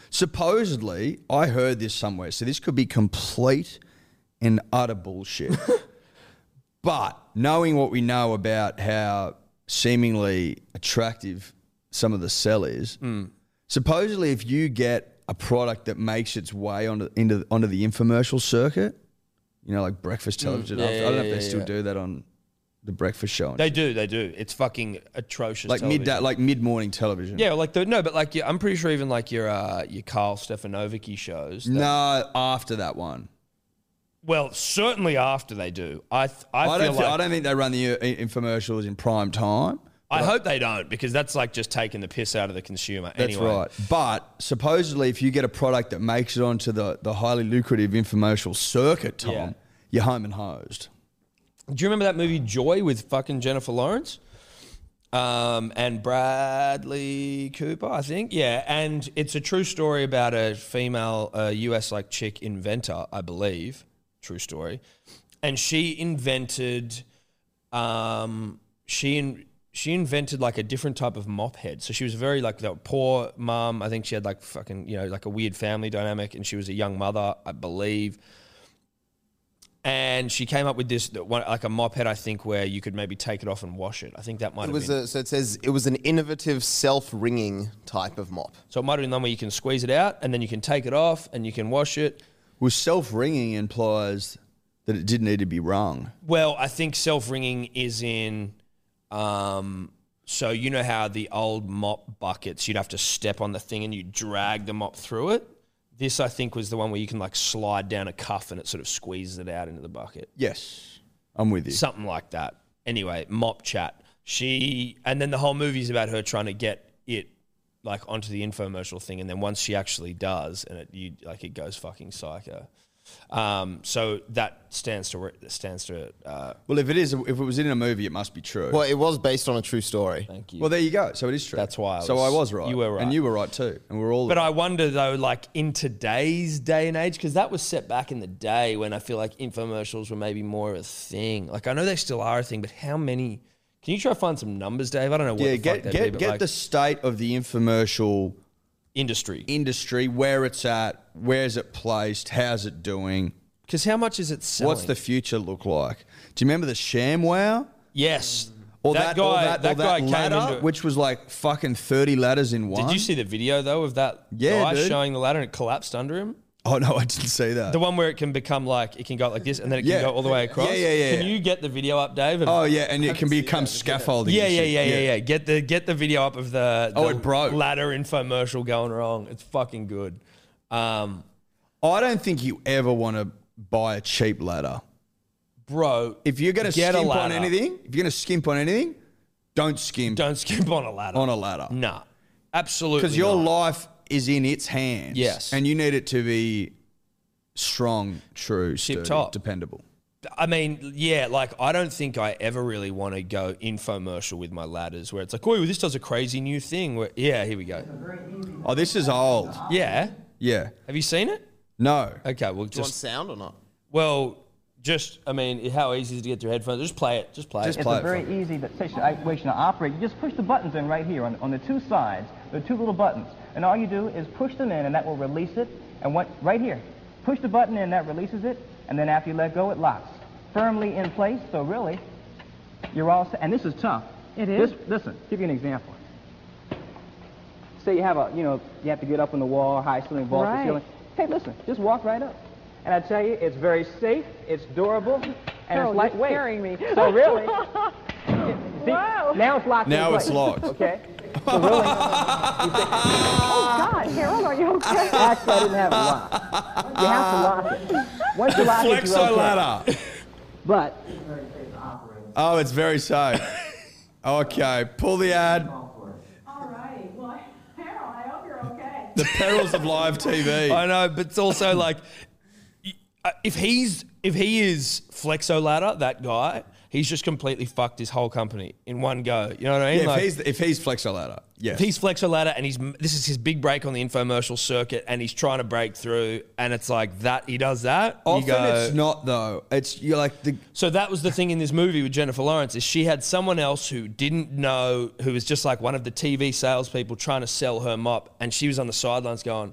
Supposedly, I heard this somewhere, so this could be complete and utter bullshit. But knowing what we know about how seemingly attractive some of the cell is, Mm. supposedly if you get a product that makes its way onto into onto the infomercial circuit, you know, like breakfast television. Mm. Yeah, I don't know yeah, if they yeah, still yeah. do that on the breakfast show. and They shit. do, they do. It's fucking atrocious. like television. mid like mid morning television. Yeah, like the no, but like yeah, I'm pretty sure even like your uh, your Carl Stefanovic shows. that- No, after that one. Well, certainly after they do. I th- I, I, feel don't. thi- like I don't think they run the uh, infomercials in prime time. I hope they don't, because that's like just taking the piss out of the consumer. That's anyway. right. But supposedly, if you get a product that makes it onto the, the highly lucrative infomercial circuit, Tom, Yeah. you're home and hosed. Do you remember that movie Joy with fucking Jennifer Lawrence? Um, and Bradley Cooper, I think. Yeah, and it's a true story about a female uh, U S like chick inventor, I believe. True story. And she invented um she in, she invented like a different type of mop head. So she was very like the poor mum. I think she had like fucking, you know, like a weird family dynamic, and she was a young mother, I believe. And she came up with this one, like a mop head, I think, where you could maybe take it off and wash it. I think that might It have was been. a, so it says it was an innovative self-wringing type of mop. so it might have been one where you can squeeze it out and then you can take it off and you can wash it. Well, self-ringing implies that it didn't need to be wrung. Well, I think self-wringing is in, um, so you know how the old mop buckets, you'd have to step on the thing and you drag the mop through it? This, I think, was the one where you can like slide down a cuff and it sort of squeezes it out into the bucket. Yes, I'm with you. Something like that. Anyway, mop chat. She, and then the whole movie's about her trying to get it like onto the infomercial thing, and then once she actually does, and it you like it goes fucking psycho. Um, so that stands to re- stands to. Uh, Well, if it is, if it was in a movie, it must be true. Well, it was based on a true story. thank you. Well, there you go. So it is true. That's why I so was- I was right. you were right. and you were right too, and we're all. But right. I wonder though, like in today's day and age, because that was set back in the day when I feel like infomercials were maybe more of a thing. Like I know they still are a thing, but how many? Can you try to find some numbers, Dave? I don't know what yeah, the get fuck they'd get be, but get like the state of the infomercial industry. industry, where it's at, where's it placed, how's it doing, Because how much is it selling? what's the future look like? Do you remember the ShamWow? yes? Or that, that, guy, or that, that or that guy came ladder, into. which was like fucking thirty ladders in one. Did you see the video though of that Yeah, guy dude. showing the ladder and it collapsed under him? Oh no, I didn't see that. The one where it can become like it can go like this and then it can Yeah. go all the way across. Yeah, yeah, yeah. Can you get the video up, Dave? of- oh yeah, and it can become scaffolding. Yeah, and yeah, shit. yeah, yeah, yeah. Get the get the video up of the, Oh, the it broke. ladder infomercial going wrong. It's fucking good. Um, I don't think you ever want to buy a cheap ladder. bro, If you're going to Get a skimp on ladder. anything, if you're going to skimp on anything, don't skimp don't skimp on a ladder. on a ladder. Nah, absolutely. Because your not. life is in its hands. Yes. And you need it to be strong, true, sturdy, top. dependable. I mean, yeah, like I don't think I ever really want to go infomercial with my ladders where it's like, oh, this does a crazy new thing. Where, yeah, here we go. Oh, this is old. Yeah. Yeah. Have you seen it? No. Okay, well, Do you want just, sound or not? well, just, I mean, how easy is it to get through headphones? Just play it. Just play Just it. play It's a it very for me. easy situation to operate. You just push the buttons in right here on, on the two sides. There are two little buttons. And all you do is push them in, and that will release it. And what, right here, push the button in, that releases it. And then after you let go, it locks firmly in place. So really, you're all set. And this is tough. It is? This, listen, give you an example. Say you have a, you know, you have to get up on the wall, high ceiling, vault the Right. ceiling. Hey, listen, just walk right up. And I tell you, it's very safe, it's durable, and Carol, it's you're lightweight. scaring me. So really, see, Wow. now it's locked Now in it's place. locked. Okay? So really, you say, Oh, God, Harold, are you okay? actually, I didn't have it locked. You have to lock it. Once you lock it, you're Flexo okay. ladder. But Oh, it's very safe. Okay, pull the ad. All right. Well, Harold, I hope you're okay. The perils of live T V. I know, but it's also like, y- uh, if he's if he is Flexo Ladder, that guy, he's just completely fucked his whole company in one go. You know what I mean? Yeah, Like, if he's if he's Flexo ladder, yes. if he's Flexo Ladder and he's this is his big break on the infomercial circuit and he's trying to break through and it's like that he does that. you Often go, it's not though. It's you're like the So that was the thing in this movie with Jennifer Lawrence is she had someone else who didn't know, who was just like one of the T V salespeople trying to sell her mop, and she was on the sidelines going,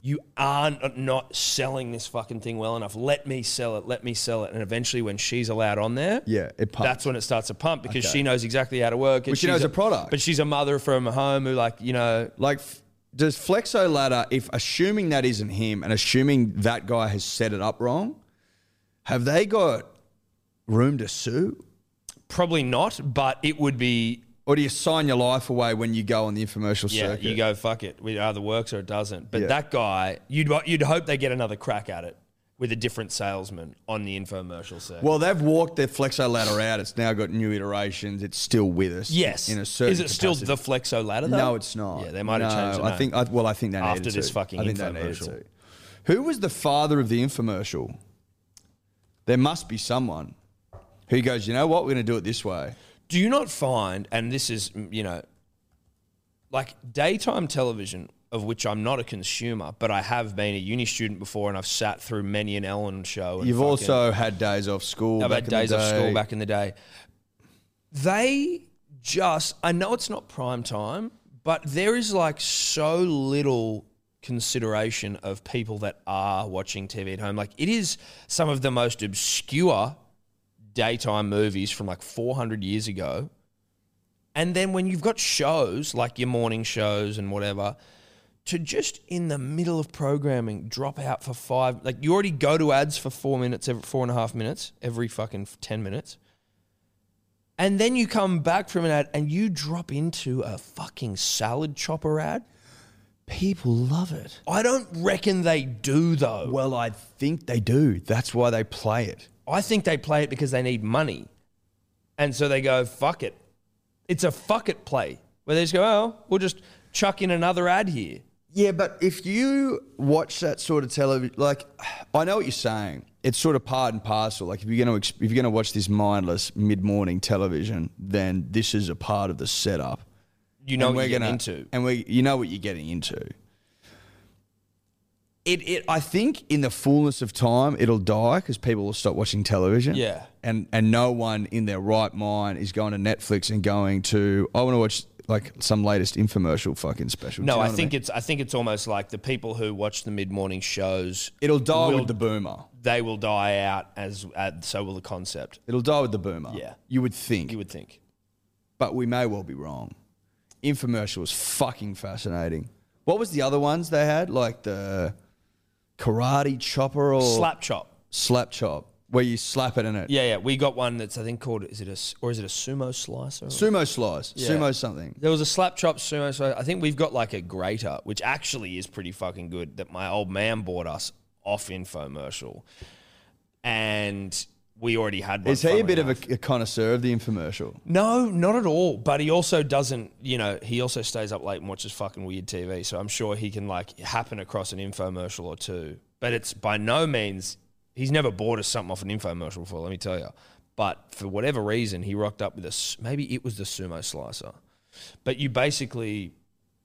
you are not selling this fucking thing well enough. Let me sell it. Let me sell it. And eventually when she's allowed on there, Yeah, it pumps. that's when it starts to pump because Okay. she knows exactly how to work. and But she she's knows a product. But she's a mother from home who like, you know, Like, f- does Flexo Ladder, if assuming that isn't him and assuming that guy has set it up wrong, have they got room to sue? probably not, but it would be, Or do you sign your life away when you go on the infomercial yeah, circuit? you go, fuck it. It either works or it doesn't. But Yeah. that guy, you'd you'd hope they get another crack at it with a different salesman on the infomercial circuit. Well, they've walked their Flexo Ladder out. It's now got new iterations. It's still with us. yes. In a certain Is it still capacity. the Flexo Ladder though? No, it's not. Yeah, they might have No, changed the I name. think. I, well, I think they After needed this to. fucking I think they needed infomercial. to. Who was the father of the infomercial? There must be someone who goes, you know what, we're going to do it this way. Do you not find, and this is, mm, you know, like daytime television, of which I'm not a consumer, but I have been a uni student before and I've sat through many an Ellen show. And You've fucking- also had days off school. I've back had in the days off day. school back in the day. They just, I know it's not prime time, but there is like so little consideration of people that are watching T V at home. Like it is some of the most obscure daytime movies from like four hundred years ago. And then when you've got shows like your morning shows and whatever, to just in the middle of programming drop out for five, like you already go to ads for four minutes, every four and a half minutes, every fucking ten minutes. And then you come back from an ad and you drop into a fucking salad chopper ad. People love it. I don't reckon they do though. Well, I think they do. That's why they play it. I think they play it because they need money. And so they go, fuck it. It's a fuck it play where they just go, oh, we'll just chuck in another ad here. Yeah, but if you watch that sort of television, like, I know what you're saying. It's sort of part and parcel. Like, if you're going to if you're going to watch this mindless mid-morning television, then this is a part of the setup. You know And what we're you're gonna- getting into. and we, you know what you're getting into. It, it, I think, in the fullness of time, it'll die because people will stop watching television. Yeah. and and no one in their right mind is going to Netflix and going to, I want to watch like some latest infomercial fucking special. No, Do you know I what think mean? it's I think it's almost like the people who watch the mid-morning shows, It'll die will- with the boomer. they will die out as, as so will the concept. It'll die with the boomer. Yeah. You would think. You would think. But we may well be wrong. Infomercial was fucking fascinating. What was the other ones they had? Like the karate chopper or Slap chop. slap chop, where you slap it in it. Yeah, yeah. We got one that's I think called is it a s- or is it a sumo slicer? Sumo slice. Yeah. Sumo something. There was a slap chop sumo slicer. I think we've got like a grater, which actually is pretty fucking good. That my old man bought us off infomercial, and we already had one. Is he a funnily bit enough. of a, a connoisseur of the infomercial? No, not at all. But he also doesn't, you know, he also stays up late and watches fucking weird T V. So I'm sure he can like happen across an infomercial or two. But it's by no means, he's never bought us something off an infomercial before, let me tell you. But for whatever reason, he rocked up with a, s- maybe it was the sumo slicer. But you basically,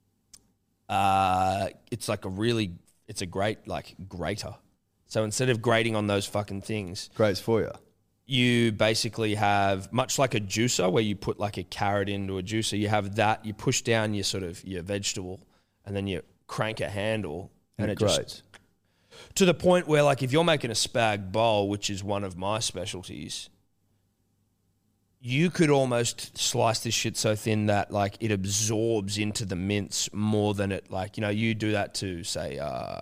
uh, it's like a really, it's a great like grater. So instead of grating on those fucking things, Great for you. you basically have much like a juicer where you put like a carrot into a juicer. You have that, you push down your sort of your vegetable, and then you crank a handle, and, it Great. just to the point where like if you're making a spag bowl, which is one of my specialties, you could almost slice this shit so thin that like it absorbs into the mince more than it like you know you do that to say uh,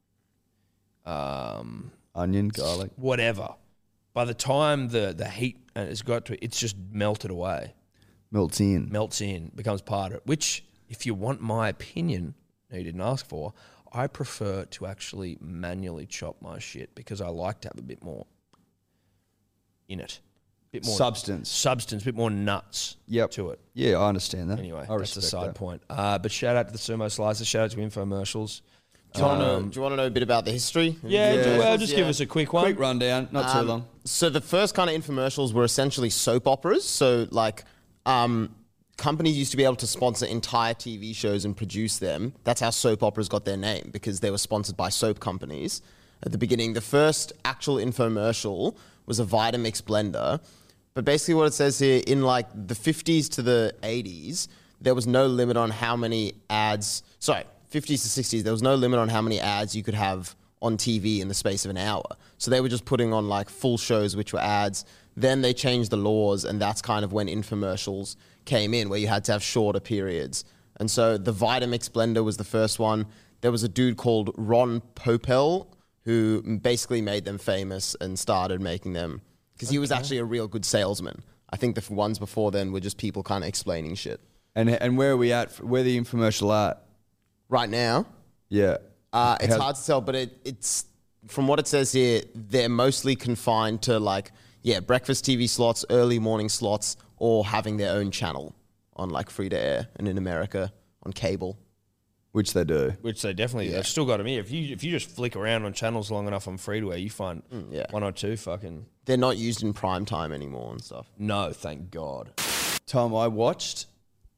um. Onion, garlic. whatever. By the time the, the heat has got to it, it's just melted away, Melts in. melts in, becomes part of it. Which, if you want my opinion, no, you didn't ask for, I prefer to actually manually chop my shit because I like to have a bit more in it. Bit more Substance. substance, a bit more nuts Yep. to it. Yeah, I understand that. Anyway, I that's a respect side that. point. Uh, but shout out to the sumo slicer, shout out to infomercials. Do you, want to know, Um, do you want to know a bit about the history? Yeah, Yeah. well, just give Yeah. us a quick one. Quick rundown, not too Um, long. So the first kind of infomercials were essentially soap operas. So like um, companies used to be able to sponsor entire T V shows and produce them. That's how soap operas got their name, because they were sponsored by soap companies. At the beginning, the first actual infomercial was a Vitamix blender. But basically what it says here, in like the fifties to the eighties, there was no limit on how many ads, sorry, fifties to sixties, there was no limit on how many ads you could have on T V in the space of an hour. So they were just putting on like full shows which were ads. Then they changed the laws, and that's kind of when infomercials came in, where you had to have shorter periods. And so the Vitamix blender was the first one. There was a dude called Ron Popeil who basically made them famous and started making them, because he was actually a real good salesman. I think the ones before then were just people kind of explaining shit. And and where are we at? Where the infomercial at? Right now, Yeah. uh, it's How- hard to tell, but it, it's from what it says here, they're mostly confined to like, yeah, breakfast T V slots, early morning slots, or having their own channel on like free to air and in America on cable. Which they do. Which they definitely, they've still got them here. If you if you just flick around on channels long enough on free to air, you find yeah. one or two fucking. They're not used in prime time anymore and stuff. No, thank God. Tom, I watched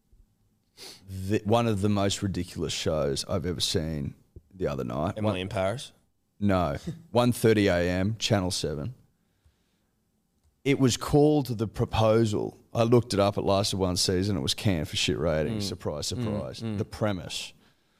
the, one of the most ridiculous shows I've ever seen the other night. Emily One- in Paris. No, one thirty a.m., Channel seven. It was called The Proposal. I looked it up. It lasted one season. It was canned for shit ratings. Mm. Surprise, surprise. The premise.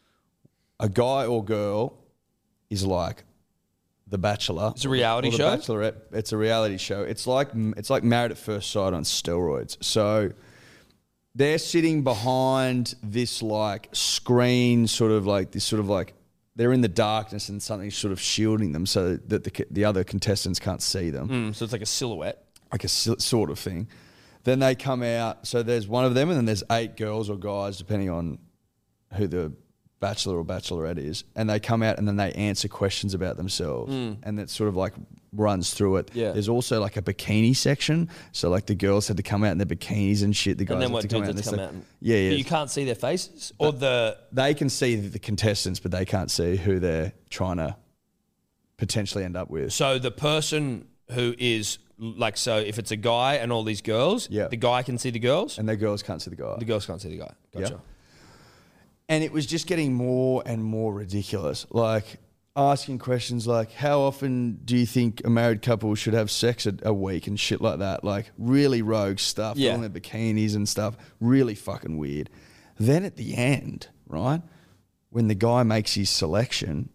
A guy or girl is like The Bachelor. It's a reality or the show? Bachelorette. It's a reality show. It's like it's like Married at First Sight on steroids. So they're sitting behind this like screen, sort of like this sort of like they're in the darkness and something's sort of shielding them so that the the other contestants can't see them, Mm, so it's like a silhouette. like a si- sort of thing. Then they come out. So there's one of them, and then there's eight girls or guys, depending on who the bachelor or bachelorette is, and they come out and then they answer questions about themselves, and that sort of like runs through it. Yeah. There's also like a bikini section, so like the girls had to come out in their bikinis and shit. The guys And then had what to come dudes out had to in come their out? And, stuff. Yeah, yeah. But you can't see their faces? Or the. They can see the contestants, but they can't see who they're trying to potentially end up with. So the person who is. Like, so if it's a guy and all these girls, Yeah. the guy can see the girls, And the girls can't see the guy. the girls can't see the guy. Gotcha. Yeah. And it was just getting more and more ridiculous. Like asking questions like, how often do you think a married couple should have sex a, a week and shit like that? Like really rogue stuff. Yeah. All in their bikinis and stuff. Really fucking weird. Then at the end, right, when the guy makes his selection,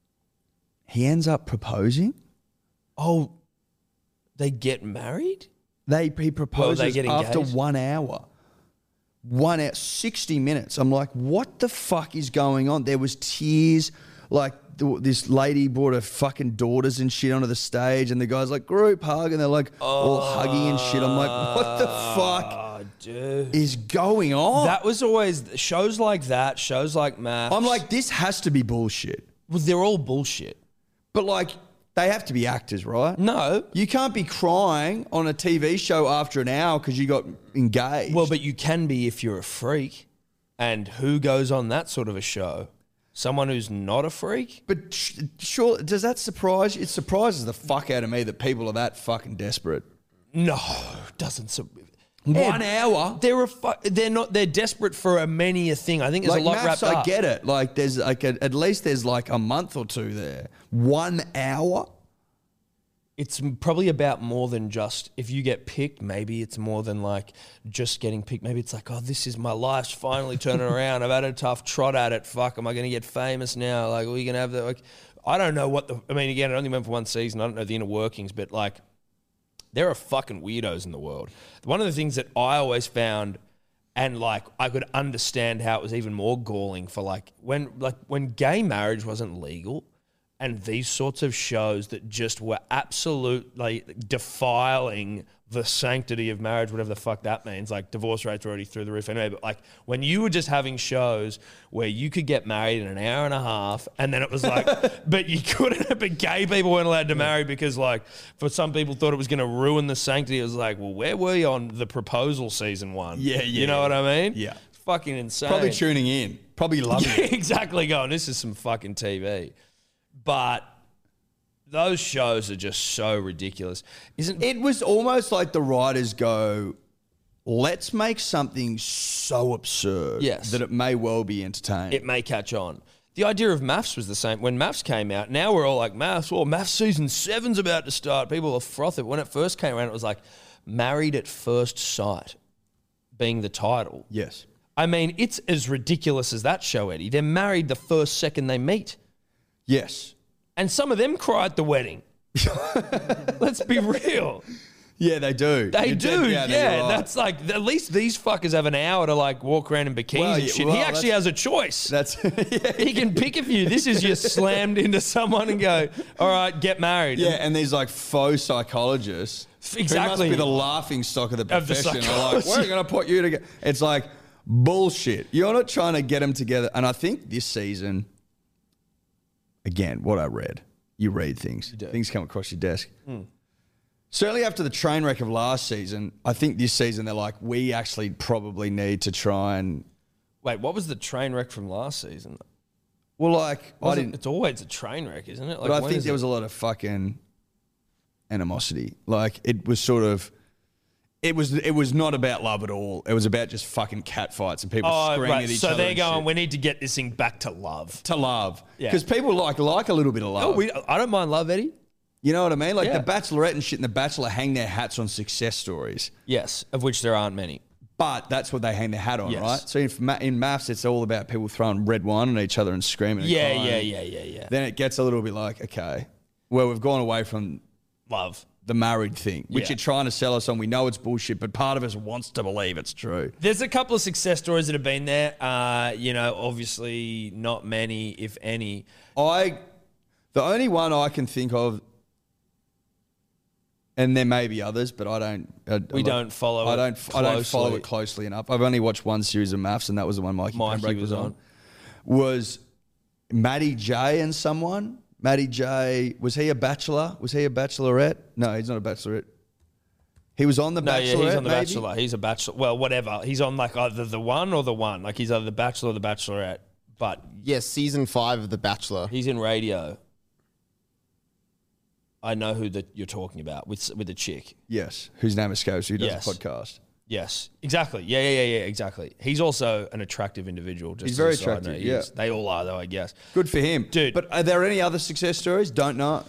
he ends up proposing. Oh, they get married? They he proposes they get after engaged? one hour. One hour, sixty minutes. I'm like, what the fuck is going on? There was tears. Like th- this lady brought her fucking daughters and shit onto the stage, and the guy's like group hug, and they're like all hugging and shit. I'm like, what the fuck Oh, dude. is going on? That was always shows like that, shows like Maths. I'm like, this has to be bullshit. well, they're all bullshit. But like, they have to be actors, right? No. You can't be crying on a T V show after an hour because you got engaged. Well, but you can be if you're a freak. And who goes on that sort of a show? Someone who's not a freak? But sh- sure, does that surprise you? It surprises the fuck out of me that people are that fucking desperate. No, doesn't. Su- One Ed, hour? They're a fu- They're not. They're desperate for a many a thing. I think there's Like a lot maths, wrapped I up. get it. Like there's like a, at least there's like a month or two there. One hour? It's probably about more than just if you get picked. Maybe it's more than like just getting picked. Maybe it's like, oh, this is my life's finally turning around. I've had a tough trot at it. Fuck, am I going to get famous now? Like, are we going to have the like? I don't know what the. I mean, again, it only went for one season. I don't know the inner workings, but like, there are fucking weirdos in the world. One of the things that I always found, and like, I could understand how it was even more galling for like when like when gay marriage wasn't legal. And these sorts of shows that just were absolutely defiling the sanctity of marriage, whatever the fuck that means. Like divorce rates are already through the roof anyway. But like when you were just having shows where you could get married in an hour and a half, and then it was like, but you couldn't. But gay people weren't allowed to marry because like for some people thought it was going to ruin the sanctity. It was like, well, where were you on The Proposal season one? Yeah, yeah, You know what I mean? Yeah. It's fucking insane. Probably tuning in. Probably loving Yeah, it. exactly. Going, this is some fucking T V. But those shows are just so ridiculous. Isn't It was almost like the writers go, let's make something so absurd Yes. that it may well be entertaining. it may catch on? The idea of Maths was the same. When Maths came out, now we're all like, Maths, well, Maths season seven's about to start. People are frothing. When it first came around, it was like Married at First Sight being the title. yes. I mean, it's as ridiculous as that show, Eddie. They're married the first second they meet. Yes. And some of them cry at the wedding. Let's be real. Yeah, they do. They You're do, dead- yeah. you're right. That's like, at least these fuckers have an hour to like walk around in bikinis Well, and yeah, shit. well, he actually that's- has a choice. That's yeah, He can pick a few. This is just slammed into someone and go, all right, get married. yeah, and these like faux psychologists, Exactly. who must be the laughing stock of the Of the profession. Are like, we're going to put you together. It's like bullshit. You're not trying to get them together. And I think this season, again, what I read, you read things, things come across your desk. Mm. Certainly after the train wreck of last season, I think this season they're like, we actually probably need to try and. Wait, what was the train wreck from last season? Well, like, I Wasn't- didn't. It's always a train wreck, isn't it? Like, But I when think is there it? was a lot of fucking animosity. Like it was sort of, it was it was not about love at all. It was about just fucking cat fights and people Oh, screaming right. at each So other. they're and going, shit. we need to get this thing back to love. to love, Yeah. because people like like a little bit of love. Oh, we, I don't mind love, Eddie. You know what I mean? Like Yeah. the Bachelorette and shit, and the Bachelor hang their hats on success stories. Yes, of which there aren't many. But that's what they hang their hat on, Yes. right? So in, ma- in maths, it's all about people throwing red wine on each other and screaming. And Yeah, crying. yeah, yeah, yeah, yeah. Then it gets a little bit like, okay, well, we've gone away from Love. the married thing, which Yeah. you're trying to sell us on. We know it's bullshit, but part of us wants to believe it's true. There's a couple of success stories that have been there. Uh, you know, obviously not many, if any. I, the only one I can think of, and there may be others, but I don't. I, We I, don't follow I it don't. I don't follow closely. it closely enough. I've only watched one series of maths, and that was the one Mikey, Mikey Pembroke was was on. on. Was Matty J and someone? Matty J, was he a bachelor? Was he a bachelorette? No, he's not a bachelorette. He was on the No, Bachelorette. yeah, he's on the maybe? Bachelor. He's a bachelor. Well, whatever. He's on like either the one or the one. Like he's either the Bachelor or the Bachelorette. But Yes, season five of The Bachelor. he's in radio. I know who that you're talking about with with the chick. Yes, whose name escapes. Who does Yes. a podcast? Yes, exactly. Yeah, yeah, yeah, yeah, exactly. He's also an attractive individual. Just He's as very a side attractive, note. He yeah. is. They all are, though, I guess. Good for him, Dude. But are there any other success stories? Don't know.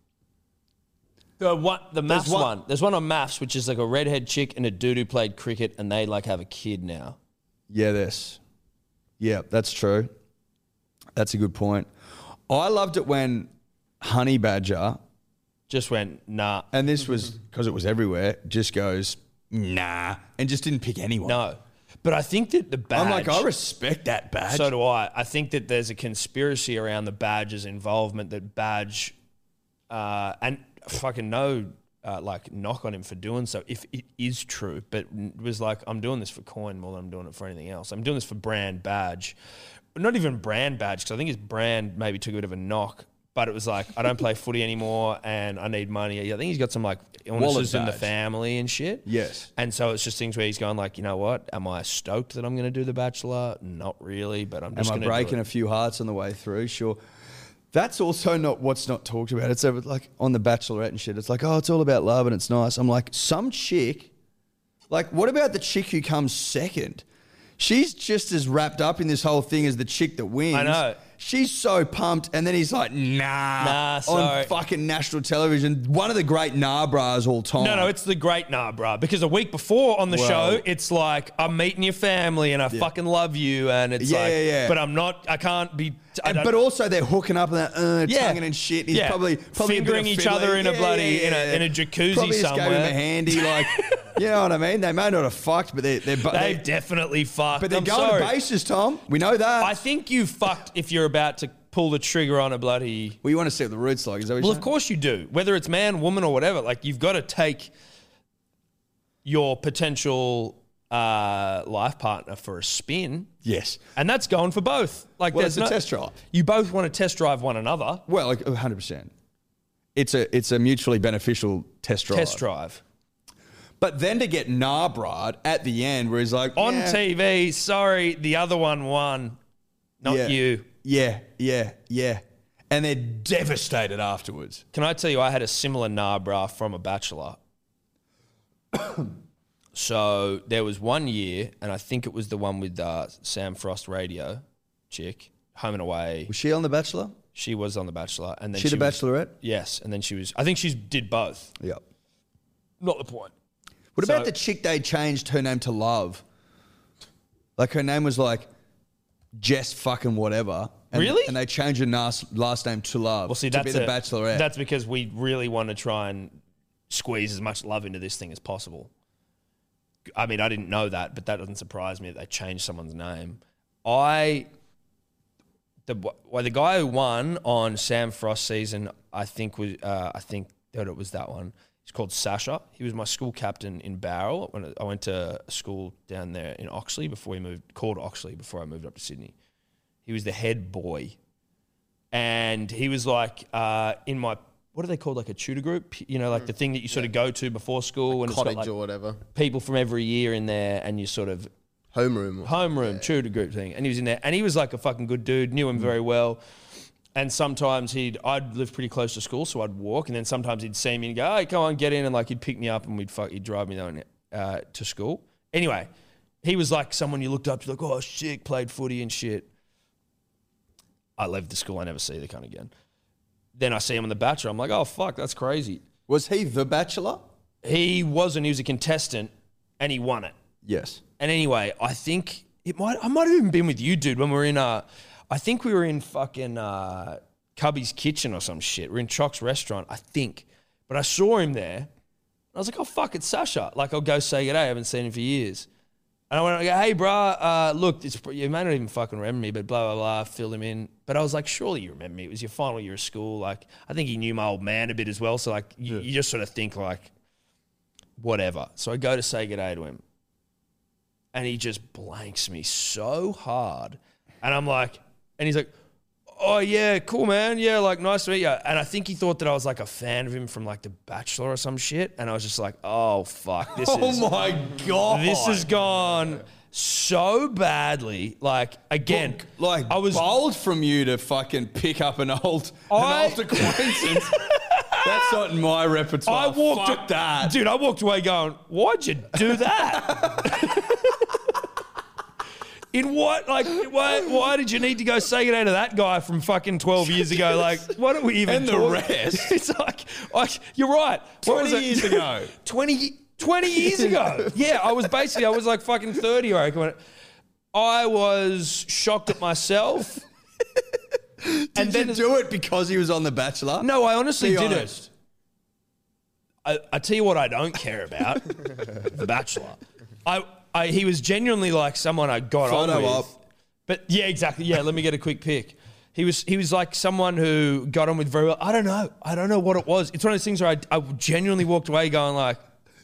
The one, the maths one- one. There's one on maths, which is like a redhead chick and a dude who played cricket, and they like have a kid now. Yeah, this. Yeah, that's true. That's a good point. I loved it when Honey Badger, Just went nah, and this was because it was everywhere, just goes, nah, and just didn't pick anyone. no. But I think that the badge. I'm like, I respect that badge. So do I. I think that there's a conspiracy around the Badge's involvement. That Badge, uh, and fucking no, uh, like knock on him for doing so if it is true. But it was like, I'm doing this for coin more than I'm doing it for anything else. I'm doing this for brand Badge, not even brand Badge because I think his brand maybe took a bit of a knock. But it was like, I don't play footy anymore and I need money. I think he's got some like illnesses Wallet in the badge. family and shit. Yes. And so it's just things where he's going like, you know what? Am I stoked that I'm going to do The Bachelor? Not really, but I'm Am just I going to breaking do a it. few hearts on the way through? Sure. That's also not what's not talked about. It's over, like on The Bachelorette and shit. It's like, oh, it's all about love and it's nice. I'm like, some chick, like, what about the chick who comes second? She's just as wrapped up in this whole thing as the chick that wins. I know. She's so pumped. And then he's like, nah. Nah, sorry. On fucking national television. One of the great nah bras all time. No, no, it's the great nah, bruh. Because a week before on the Well- show, it's like, I'm meeting your family and I fucking love you. And it's Yeah, like, yeah, yeah. but I'm not, I can't be. I And, don't- but also they're hooking up and that uh, Yeah. tonguing and shit. And he's Yeah. probably, probably a bit Fingering of each fiddling. other in a bloody- in a- in a jacuzzi probably just gave him somewhere. a handy, like, you know what I mean? They may not have fucked, but they're, they're, They've they're definitely fucked. but they're I'm going sorry. to bases, Tom. We know that. I think you fucked if you're about to pull the trigger on a bloody. well, you want to see what the roots like? Is that what Well, you're of course you do. Whether it's man, woman, or whatever, like you've got to take your potential uh, life partner for a spin, Yes. and that's going for both. Like, Well, there's it's a no, test drive. You both want to test drive one another. Well, like one hundred percent. It's a it's a mutually beneficial test drive. Test drive But then to get Narbrad at the end, where he's like on yeah, T V. Sorry, the other one won, not yeah, you. Yeah, yeah, yeah. And they're devastated afterwards. Can I tell you, I had a similar Narbra from a bachelor. So there was one year, and I think it was the one with uh, Sam Frost radio chick, Home and Away. Was she on The Bachelor? She was on The Bachelor, and then She, she the was- Bachelorette? Yes, and then she was. I think she did both. Yep. Not the point. What So- about the chick they changed her name to Love? Like her name was like Jess fucking whatever. And, Really? And they changed her last, last name to Love Well, see, to that's be the a- Bachelorette. That's because we really want to try and squeeze as much love into this thing as possible. I mean, I didn't know that, but that doesn't surprise me that they changed someone's name. I, the well, the guy who won on Sam Frost season, I think was, uh, I think that it was that one. He's called Sasha. He was my school captain in Barrel when I went to a school down there in Oxley before we moved, called Oxley before I moved up to Sydney. He was the head boy. And he was like uh, in my, what are they called? Like a tutor group? You know, like the thing that you sort of go to before school. and Cottage it's got like or whatever. people from every year in there and you sort of Homeroom. homeroom, tutor group thing. And he was in there and he was like a fucking good dude, knew him very well. And sometimes he'd, I'd live pretty close to school, so I'd walk. And then sometimes he'd see me and go, hey, come on, get in. And like he'd pick me up and we'd fuck, he'd drive me down uh, to school. Anyway, he was like someone you looked up to, like, oh, sick, played footy and shit. I left the school, I never see the cunt again. Then I see him on The Bachelor. I'm like, oh, fuck, that's crazy. Was he the Bachelor? He wasn't. He was a contestant and he won it. Yes. And anyway, I think it might, I might have even been with you, dude, when we were in, uh, I think we were in fucking uh, Cubby's Kitchen or some shit. We're in Chock's restaurant, I think. But I saw him there. I was like, oh, fuck, it's Sasha. Like, I'll go say good day. I haven't seen him for years. And I went, I go, hey, brah, uh, look, it's, you may not even fucking remember me, but blah, blah, blah, filled him in. But I was like, surely you remember me. It was your final year of school. Like, I think he knew my old man a bit as well. So, like, you, you just sort of think, like, whatever. So I go to say good day to him. And he just blanks me so hard. And I'm like, and he's like, oh, yeah, cool, man. Yeah, like, nice to meet you. And I think he thought that I was, like, a fan of him from, like, The Bachelor or some shit. And I was just like, oh, fuck. This is, Oh my God. this has gone so badly. Like, again, Like, I was bold from you to fucking pick up an old, I- an old acquaintance. That's not in my repertoire. I walked Fuck that. Dude, I walked away going, why'd you do that? In what, like, why, why did you need to go say good day to that guy from fucking twelve years ago? Like, what are we even And the talking- rest. It's like, like, you're right. What was twenty it? years ago. twenty, twenty years ago. Yeah, I was basically, I was like fucking thirty, I reckon. I was shocked at myself. Did and then you do it because he was on The Bachelor? No, I honestly Be did honest. it. I, I tell you what I don't care about, The Bachelor. I, I he was genuinely like someone I got Photo on with. op. But yeah, exactly. Yeah, let me get a quick pic. He was he was like someone who got on with very well. I don't know. I don't know what it was. It's one of those things where I, I genuinely walked away going like,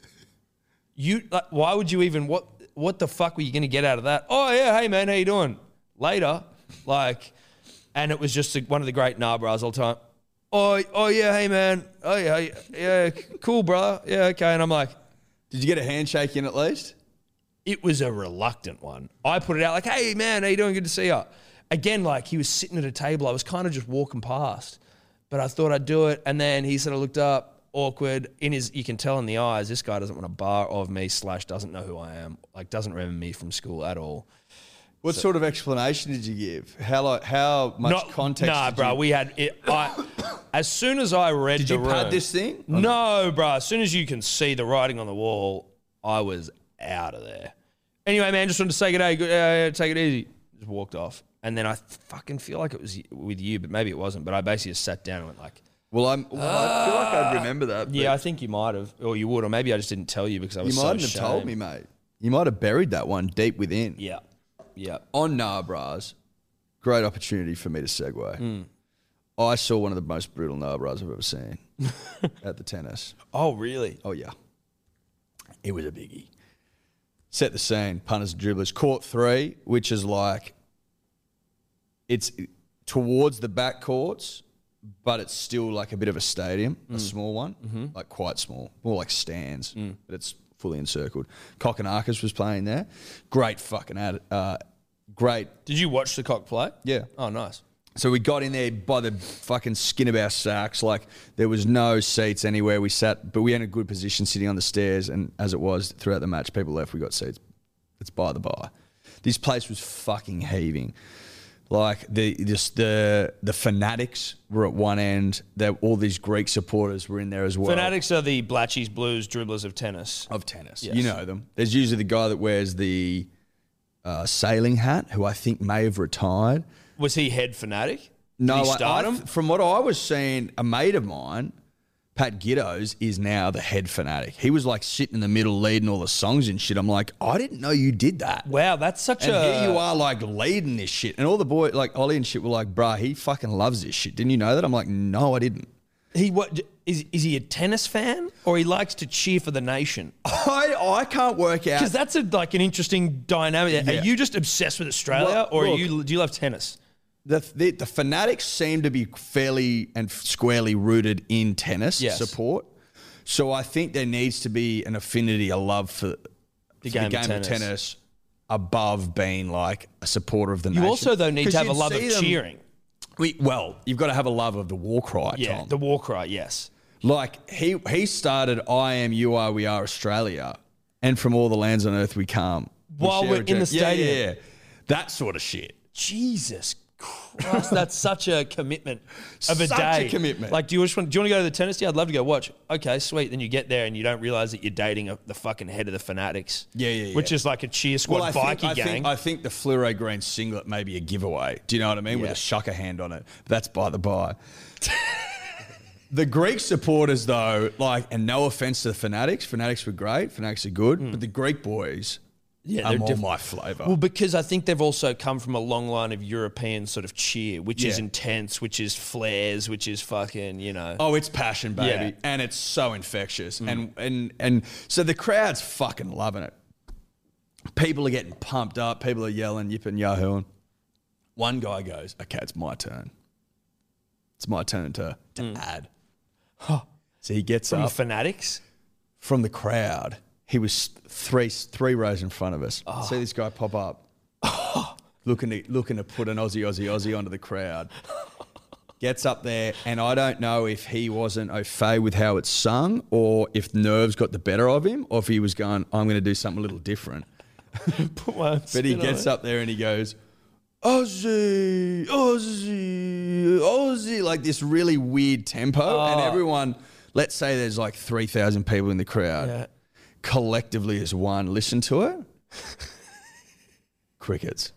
you like, why would you even what what the fuck were you going to get out of that? Oh yeah, hey man, how you doing? Later, like, and it was just a, one of the great nah bras all the time. Oh oh yeah, hey man. Oh yeah yeah cool brother. Yeah okay. And I'm like, Did you get a handshake in at least? it was a reluctant one. I put it out like, hey, man, how you doing? Good to see you. Again, like he was sitting at a table. I was kind of just walking past, but I thought I'd do it. And then he sort of looked up, awkward. In his, you can tell in the eyes, this guy doesn't want a bar of me slash doesn't know who I am. Like doesn't remember me from school at all. What sort of explanation did you give? How like, how much Not- context? Nah, did bro. you- We had it. I, as soon as I read Did the you pad room- this thing? No, bro. As soon as you can see the writing on the wall, I was out of there. Anyway, man, just wanted to say good day. Good, uh, take it easy. Just walked off. And then I fucking feel like it was with you, but maybe it wasn't. But I basically just sat down and went like, Well, I'm. Well, I feel like I'd remember that. but yeah, I think you might have. Or you would. Or maybe I just didn't tell you because I was you so mightn't have told ashamed. me, mate. You might have buried that one deep within. Yeah. Yeah. On Narbras, great opportunity for me to segue. I saw one of the most brutal Narbras I've ever seen at the tennis. Oh, really? Oh, yeah. It was a biggie. Set the scene, punters and dribblers. Court three, which is like, it's towards the back courts, but it's still like a bit of a stadium, a small one, like quite small, more like stands, but it's fully encircled. Kokonakis was playing there. Great fucking ad, uh, great. Did you watch the cock play? Yeah. Oh, nice. So we got in there by the fucking skin of our sacks. Like there was no seats anywhere. We sat, but we had a good position sitting on the stairs. And as it was throughout the match, people left. We got seats. It's by the by. This place was fucking heaving. Like the just the the fanatics were at one end. There, all these Greek supporters were in there as well. Fanatics are the Blatchies Blues dribblers of tennis. of tennis. Yes. You know them. There's usually the guy that wears the uh, sailing hat, who I think may have retired. Was he head fanatic? No, Did he I- start I, him? from what I was seeing, a mate of mine, Pat Giddos, is now the head fanatic. He was like sitting in the middle leading all the songs and shit. I'm like, I didn't know you did that. Wow, that's such And a. here you are like leading this shit. And all the boys, like Ollie and shit, were like, bruh, he fucking loves this shit. Didn't you know that? I'm like, no, I didn't. He what is is he a tennis fan or he likes to cheer for the nation? I, I can't work out. Because that's a, like an interesting dynamic. Yeah. Are you just obsessed with Australia, Well, or are look- you do you love tennis? The, the the fanatics seem to be fairly and squarely rooted in tennis Yes. support. So I think there needs to be an affinity, a love for The for game, the game of, of tennis. tennis above being like a supporter of the You nation. also though need 'Cause to have a you'd love of see them- cheering. We, well, you've got to have a love of the war cry, Yeah, Tom. the war cry. Yes. Like he he started I am, you are, we are Australia, and from all the lands on earth we come. We While share we're a in dream. the Yeah, stadium. Yeah, yeah. That sort of shit. Jesus Christ, that's such a commitment of a Such day. a commitment. Like, do you just want? Do you want to go to the tennis? Yeah, I'd love to go watch. Okay, sweet. Then you get there and you don't realize that you're dating a, the fucking head of the Fanatics. Yeah, yeah, yeah. Which is like a cheer squad I bikie think, I gang. Think, I think the fluoro green singlet may be a giveaway. Do you know what I mean? With Yeah. a shucker hand on it. That's by the by. The Greek supporters, though, like, and no offense to the Fanatics, Fanatics were great, Fanatics are good, but the Greek boys Yeah, are they're more diff- my flavour. Well, because I think they've also come from a long line of European sort of cheer, which is Yeah. intense, which is flares, which is fucking, you know. Oh, it's passion, baby, Yeah. and it's so infectious, and and and so the crowd's fucking loving it. People are getting pumped up. People are yelling, yipping, yahooing. One guy goes, "Okay, it's my turn. It's my turn to to add." So he gets From the up Fanatics. from the crowd. He was three three rows in front of us. Oh. See this guy pop up, looking to looking to put an Aussie, Aussie, Aussie onto the crowd. Gets up there, and I don't know if he wasn't au fait with how it's sung, or if nerves got the better of him, or if he was going, "I'm going to do something a little different." Put one But he spin on gets it. up there and he goes, Aussie, Aussie, Aussie, like this really weird tempo. And everyone, let's say there's like three thousand people in the crowd, Yeah. collectively as one, listen to it. Crickets.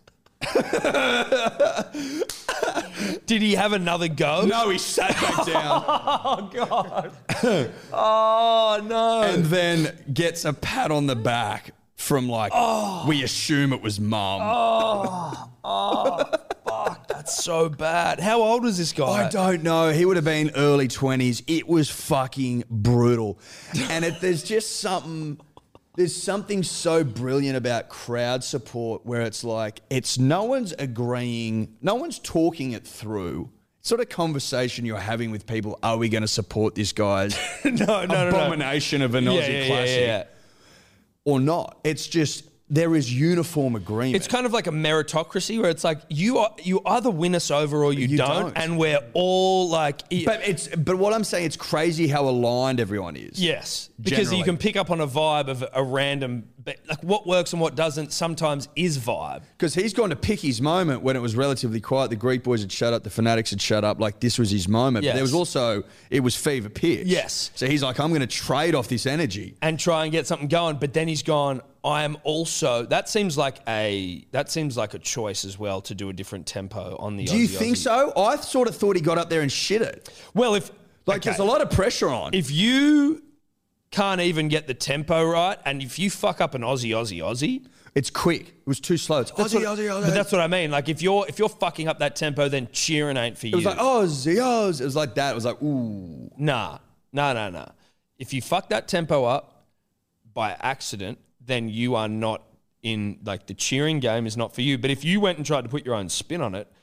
Did he have another go? No, he sat back down Oh, God. oh, no. and then gets a pat on the back from like, we assume it was mum. Fuck, that's so bad. How old was this guy? I don't know. He would have been early twenties. It was fucking brutal. And it, there's just something, there's something so brilliant about crowd support where it's like, it's no one's agreeing, no one's talking it through. It's sort of conversation you're having with people. Are we going to support this guy's no, no, no, no. abomination of an Yeah, Aussie yeah, yeah, classic yeah, yeah. or not? It's just, there is uniform agreement. It's kind of like a meritocracy where it's like you are you either win us over or you, You don't, don't. and we're all like, but it's, but what I'm saying, it's crazy how aligned everyone is. yes, because you Generally. can pick up on a vibe of a random, but like what works and what doesn't sometimes is vibe. Because he's gone to pick his moment when it was relatively quiet. The Greek boys had shut up, the Fanatics had shut up. Like this was his moment. Yes. But there was also, it was fever pitch. Yes. So he's like, I'm going to trade off this energy. And try and get something going, but then he's gone. I am also. That seems like a that seems like a choice as well to do a different tempo on the. Do you Aussie, think Aussie. so? I sort of thought he got up there and shit it. Well, if Like okay. there's a lot of pressure on. if you can't even get the tempo right, and if you fuck up an Aussie, Aussie, Aussie, it's quick. It was too slow. It's that's Aussie, what, Aussie, Aussie. but that's what I mean. Like if you're if you're fucking up that tempo, then cheering ain't for you. it was like, Aussie, Aussie. It was like that. It was like, ooh. Nah, nah, nah, nah. If you fuck that tempo up by accident, then you are not in, like, the cheering game is not for you. But if you went and tried to put your own spin on it,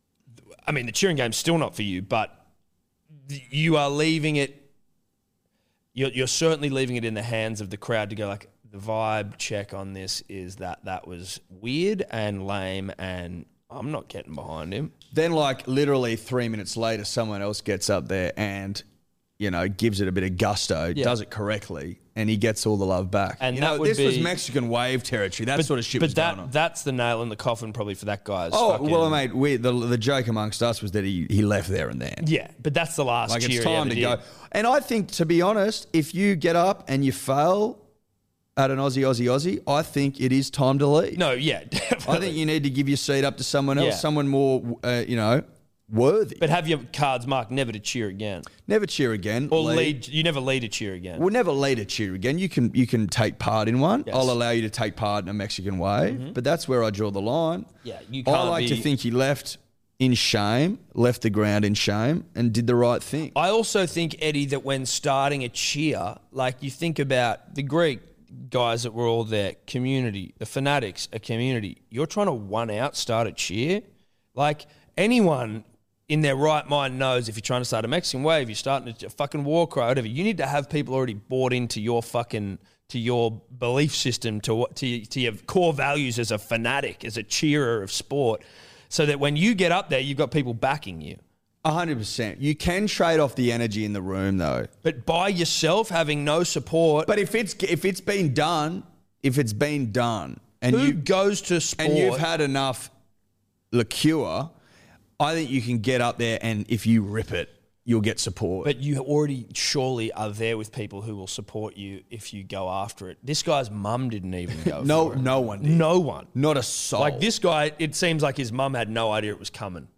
I mean, the cheering game's still not for you, but th- you are leaving it, you're, you're certainly leaving it in the hands of the crowd to go, like, the vibe check on this is that that was weird and lame and I'm not getting behind him. Then, like, literally three minutes later, someone else gets up there and, you know, gives it a bit of gusto, Yeah. does it correctly, and he gets all the love back. And you that know, would this was be- Mexican wave territory. That sort of shit but was that, going on. that's the nail in the coffin probably for that guy's Oh, fucking- well, mate, we, the, the joke amongst us was that he, he left there and then. Yeah, but that's the last Like, cheer it's he time ever to did. go. And I think, to be honest, if you get up and you fail at an Aussie, Aussie, Aussie, I think it is time to leave. No, yeah, definitely. I think you need to give your seat up to someone else, Yeah. someone more, uh, you know, worthy. But have your cards marked never to cheer again. Never cheer again. Or lead. You never lead a cheer again. We'll never lead a cheer again. You can you can take part in one. Yes. I'll allow you to take part in a Mexican wave, but that's where I draw the line. Yeah, you I can't like to be- think he left in shame, left the ground in shame, and did the right thing. I also think, Eddie, that when starting a cheer, like you think about the Greek guys that were all there, community, the Fanatics, a community, you're trying to one out start a cheer. Like anyone in their right mind knows if you're trying to start a Mexican wave, you're starting a fucking war cry, whatever, you need to have people already bought into your fucking, to your belief system, to what, to, to your core values as a fanatic, as a cheerer of sport, so that when you get up there, you've got people backing you. A hundred percent. You can trade off the energy in the room, though. But by yourself, having no support, But if it's if it's been done, if it's been done, and who you goes to sport? and you've had enough liqueur, I think you can get up there, and if you rip it, you'll get support. But you already surely are there with people who will support you if you go after it. This guy's mum didn't even go. no, for it. no one did. No one. Not a soul. Like this guy, it seems like his mum had no idea it was coming.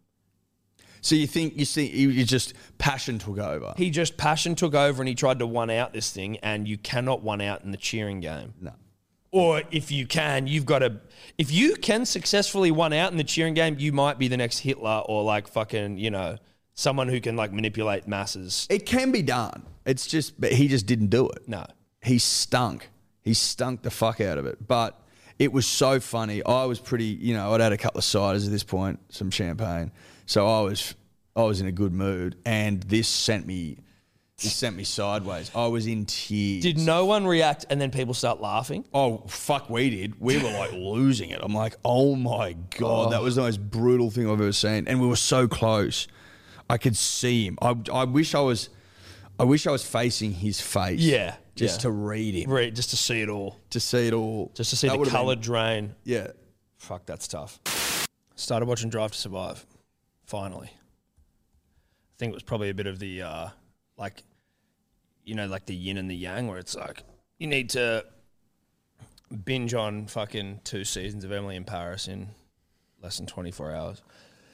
So you think you see you just passion took over? He just passion took over and he tried to one out this thing, and you cannot one out in the cheering game. No. Or if you can, you've got to. If you can successfully one out in the cheering game, you might be the next Hitler or like fucking, you know, someone who can like manipulate masses. It can be done. It's just, but he just didn't do it. No. He stunk. He stunk the fuck out of it. But it was so funny. I was pretty, you know, I'd had a couple of ciders at this point, some champagne. So I was, I was in a good mood, and this sent me, this sent me sideways. I was in tears. Did no one react and then people start laughing? Oh, fuck, we did. We were like losing it. I'm like, oh my God, that was the most brutal thing I've ever seen. And we were so close. I could see him. I, I wish I was, I wish I was facing his face. Yeah. Just yeah. to read him. Right, just to see it all. To see it all. Just to see That the would've been- colour drain. Yeah. Fuck, that's tough. Started watching Drive to Survive, finally. I think it was probably a bit of the, uh, like, you know, like the yin and the yang, where it's like, you need to binge on fucking two seasons of Emily in Paris in less than twenty-four hours.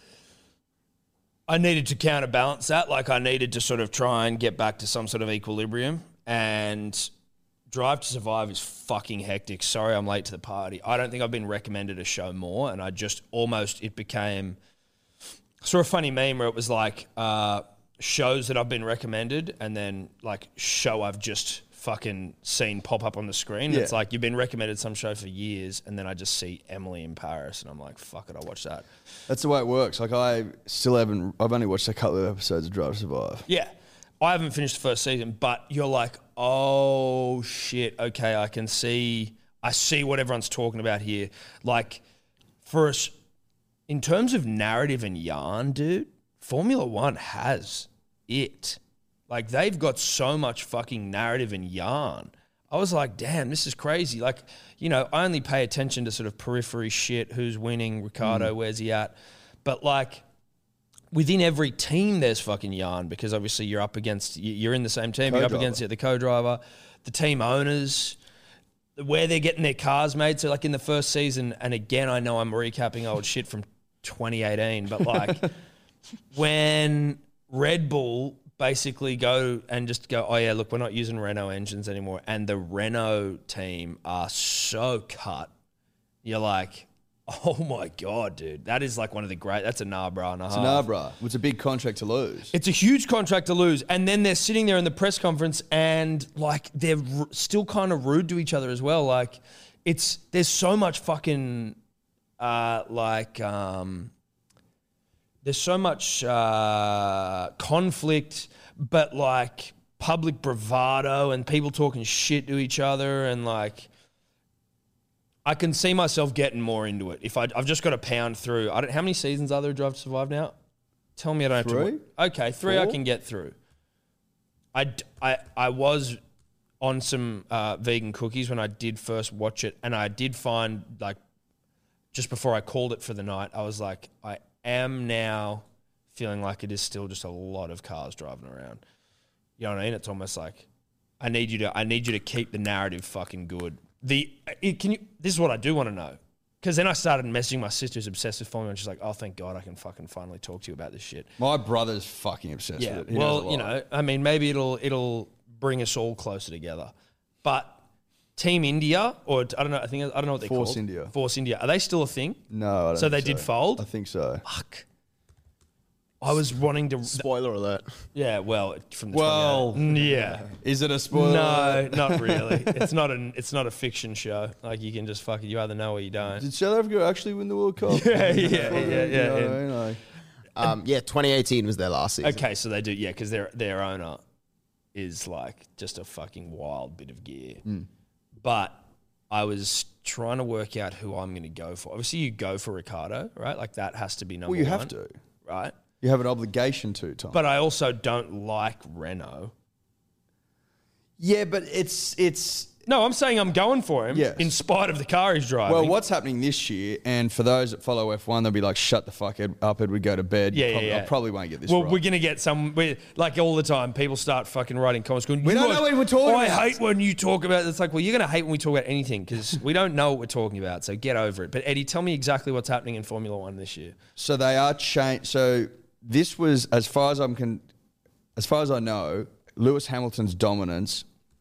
I needed to counterbalance that. Like, I needed to sort of try and get back to some sort of equilibrium. And Drive to Survive is fucking hectic. Sorry, I'm late to the party. I don't think I've been recommended a show more. And I just almost, it became, I saw a funny meme where it was like uh, shows that I've been recommended and then like show I've just fucking seen pop up on the screen. Yeah. It's like you've been recommended some show for years and then I just see Emily in Paris and I'm like, fuck it, I'll watch that. That's the way it works. Like, I still haven't, I've only watched a couple of episodes of Drive to Survive. Yeah. I haven't finished the first season, but you're like, oh shit, okay, I can see, I see what everyone's talking about here. Like, for us, in terms of narrative and yarn, dude, Formula One has it. Like, they've got so much fucking narrative and yarn. I was like, damn, this is crazy. Like, you know, I only pay attention to sort of periphery shit, who's winning, Ricardo, where's he at? But like, within every team, there's fucking yarn because obviously you're up against, you're in the same team, you're up Co-driver. against the co-driver, the team owners, where they're getting their cars made. So like in the first season, and again, I know I'm recapping old shit from twenty eighteen, but like when Red Bull basically go and just go, oh yeah, look, we're not using Renault engines anymore. And the Renault team are so cut. You're like, oh my God, dude. That is like one of the great, that's a Nabra and a It's half. an Abra. It's a big contract to lose. It's a huge contract to lose. And then they're sitting there in the press conference and like they're r- still kind of rude to each other as well. Like it's, there's so much fucking uh, like, um, there's so much uh, conflict, but like public bravado and people talking shit to each other. And like, I can see myself getting more into it. If I, I've just got to pound through. I don't, how many seasons are there of Drive to Survive now? Tell me I don't Three? have to. wa- Okay, three I Four? can get through. I, d- I, I was on some uh, vegan cookies when I did first watch it, and I did find like just before I called it for the night, I was like, I am now feeling like it is still just a lot of cars driving around. You know what I mean? It's almost like I need you to I need you to keep the narrative fucking good the it, can you? This is what I do want to know. Because then I started messaging my sister who's obsessed with Formula One. She's like, oh, thank God I can fucking finally talk to you about this shit. My brother's fucking obsessed Yeah. with it. He knows a Well, lot. you know, I mean, maybe it'll it'll bring us all closer together. But Team India, or I don't know, I think I don't know what they're Force called. India. Force India. Are they still a thing? No, I don't So they think did fold? I think so. Fuck. I was wanting to. Spoiler alert. Yeah, well, from the Well, twenty-eight. yeah. Is it a spoiler? No, not really. It's not an it's not a fiction show. Like you can just fuck it. You either know or you don't. Did South Africa actually win the World Cup? Yeah, yeah, yeah, yeah, You know yeah. what I mean? Like, Um, yeah, twenty eighteen was their last season. Okay, so they do, yeah, because their their owner is like just a fucking wild bit of gear. Hmm. But I was trying to work out who I'm going to go for. Obviously, you go for Ricardo, right? Like that has to be number well, you one. have to. right? You have an obligation to, Tom. But I also don't like Renault. yeah, but it's it's No, I'm saying I'm going for him Yes. in spite of the car he's driving. well, what's happening this year? And for those that follow F one, they'll be like, "Shut the fuck ed- up, Edward. Go to bed." Yeah, probably, yeah, yeah. I probably won't get this Well, right. we're gonna get some. We're, like all the time, people start fucking writing comments going, We "You don't guys- know what we're talking I about." hate when you talk about it. It's like, well, you're gonna hate when we talk about anything because we don't know what we're talking about. So get over it. But Eddie, tell me exactly what's happening in Formula One this year. So they are changed. So this was, as far as I'm con- as far as I know, Lewis Hamilton's dominance,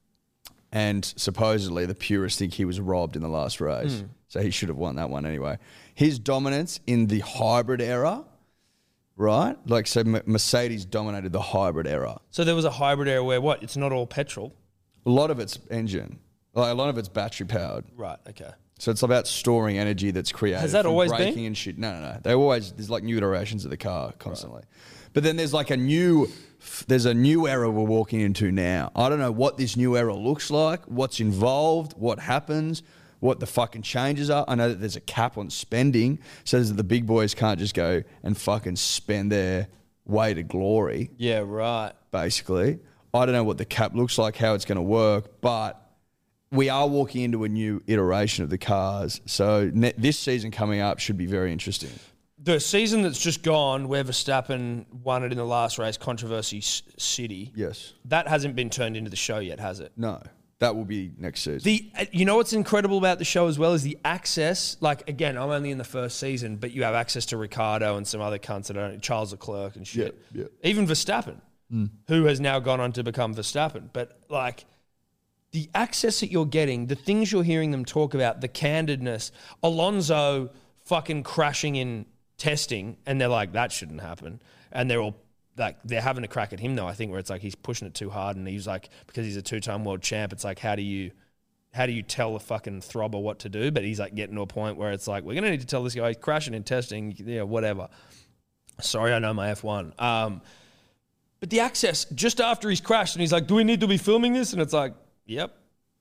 and supposedly the purists think he was robbed in the last race. So he should have won that one anyway. His dominance in the hybrid era, right? Like, so M- Mercedes dominated the hybrid era. So there was a hybrid era where what? It's not all petrol. A lot of it's engine, like a lot of it's battery powered. Right. Okay. So it's about storing energy that's created. Has that from always braking been? and shit? No, no, no. They always there's like new iterations of the car constantly. But then there's like a new there's a new era we're walking into now. I don't know what this new era looks like, what's involved, what happens, what the fucking changes are. I know that there's a cap on spending, so that the big boys can't just go and fucking spend their way to glory. Yeah. Right. Basically, I don't know what the cap looks like, how it's going to work, but we are walking into a new iteration of the cars. So ne- this season coming up should be very interesting. The season that's just gone, where Verstappen won it in the last race, Controversy S- City. Yes. That hasn't been turned into the show yet, has it? No, that will be next season. The uh, you know what's incredible about the show as well is the access. Like again, I'm only in the first season, but you have access to Ricardo and some other cunts that don't, Charles Leclerc and shit. Yeah, yeah. Even Verstappen, who has now gone on to become Verstappen. But like the access that you're getting, the things you're hearing them talk about, the candidness, Alonso fucking crashing in testing, and they're like, that shouldn't happen, and they're all. Like they're having a crack at him though. I think where it's like he's pushing it too hard, and he's like, because he's a two-time world champ. It's like, how do you, how do you tell a fucking throbber what to do? But he's like getting to a point where it's like, we're gonna need to tell this guy he's crashing and testing, yeah, whatever. Sorry, I know my F one. Um, but the access just after he's crashed, and he's like, do we need to be filming this? And it's like, yep.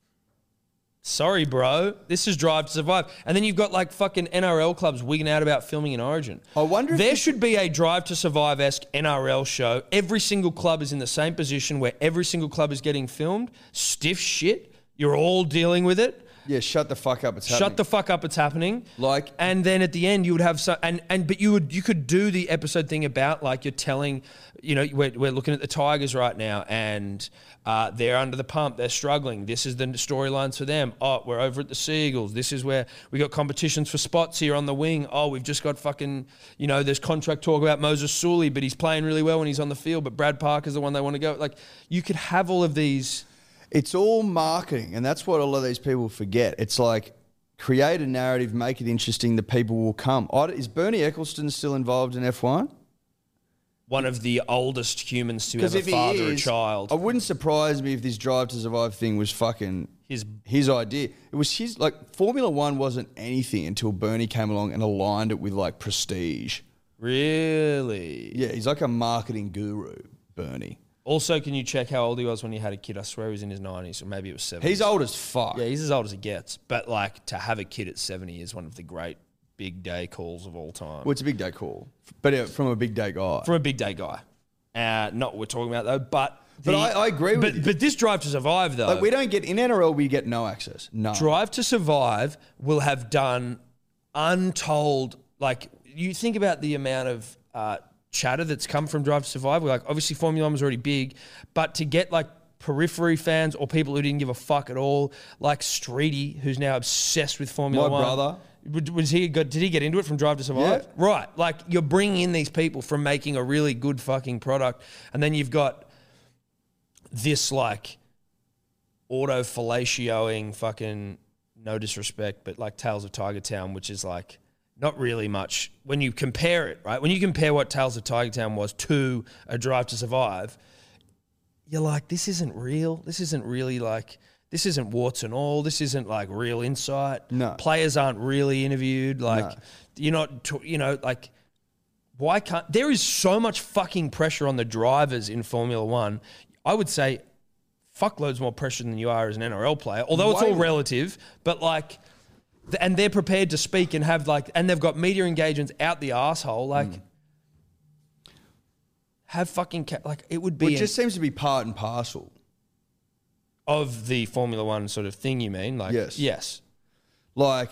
Sorry, bro. This is Drive to Survive. And then you've got like fucking N R L clubs wigging out about filming in Origin. I wonder if there this- should be a Drive to Survive-esque N R L show. Every single club is in the same position where every single club is getting filmed. Stiff shit. You're all dealing with it. yeah, shut the fuck up. It's Shut happening. the fuck up, it's happening. Like- and then at the end you would have so and and but you would you could do the episode thing about like you're telling, you know, we're, we're looking at the Tigers right now and uh, they're under the pump, they're struggling. This is the storylines for them. Oh, we're over at the Seagulls. This is where we got competitions for spots here on the wing. Oh, we've just got fucking, you know, there's contract talk about Moses Sully, but he's playing really well when he's on the field. But Brad Parker's the one they want to go. Like you could have all of these. It's all marketing, and that's what a lot of these people forget. It's like create a narrative, make it interesting, the people will come. I- Is Bernie Eccleston still involved in F one? One of the oldest humans to Because ever if he father a is, child. I wouldn't surprise me if this Drive to Survive thing was fucking His his idea. It was his, like, Formula One wasn't anything until Bernie came along and aligned it with, like, prestige. Really? Yeah, he's like a marketing guru, Bernie. Also, can you check how old he was when he had a kid? I swear he was in his nineties, or maybe it was seventy. He's old as fuck. Yeah, he's as old as it gets. But like to have a kid at seventy is one of the great big day calls of all time. Well, it's a big day call, but yeah, from a big day guy. From a big day guy. Uh, not what we're talking about though, but But I- I agree with but, you. But this Drive to Survive though, Like, we don't get, in N R L, we get no access. No. Drive to Survive will have done untold. Like you think about the amount of uh, chatter that's come from Drive to Survive. We're like, obviously Formula One was already big, but to get like periphery fans or people who didn't give a fuck at all, like Streety, who's now obsessed with Formula My One. brother. Was was he good? Did he get into it from Drive to Survive? Yeah. Right. Like you're bringing in these people from making a really good fucking product, and then you've got this like auto fellatioing fucking, no disrespect, but like Tales of Tiger Town, which is like not really much when you compare it, right? When you compare what Tales of Tiger Town was to A Drive to Survive, you're like, this isn't real. This isn't really like, this isn't warts and all. This isn't like real insight. No. Players aren't really interviewed. Like, No. you're not, t- you know, like, why can't, there is so much fucking pressure on the drivers in Formula One. I would say fuckloads more pressure than you are as an N R L player, although it's Way all more. relative, but like, th- and they're prepared to speak and have like, and they've got media engagements out the asshole. Like, Mm. have fucking, ca- like, it would be Well, it an- just seems to be part and parcel. of the Formula One sort of thing, you mean? Like, Yes. Yes. Like,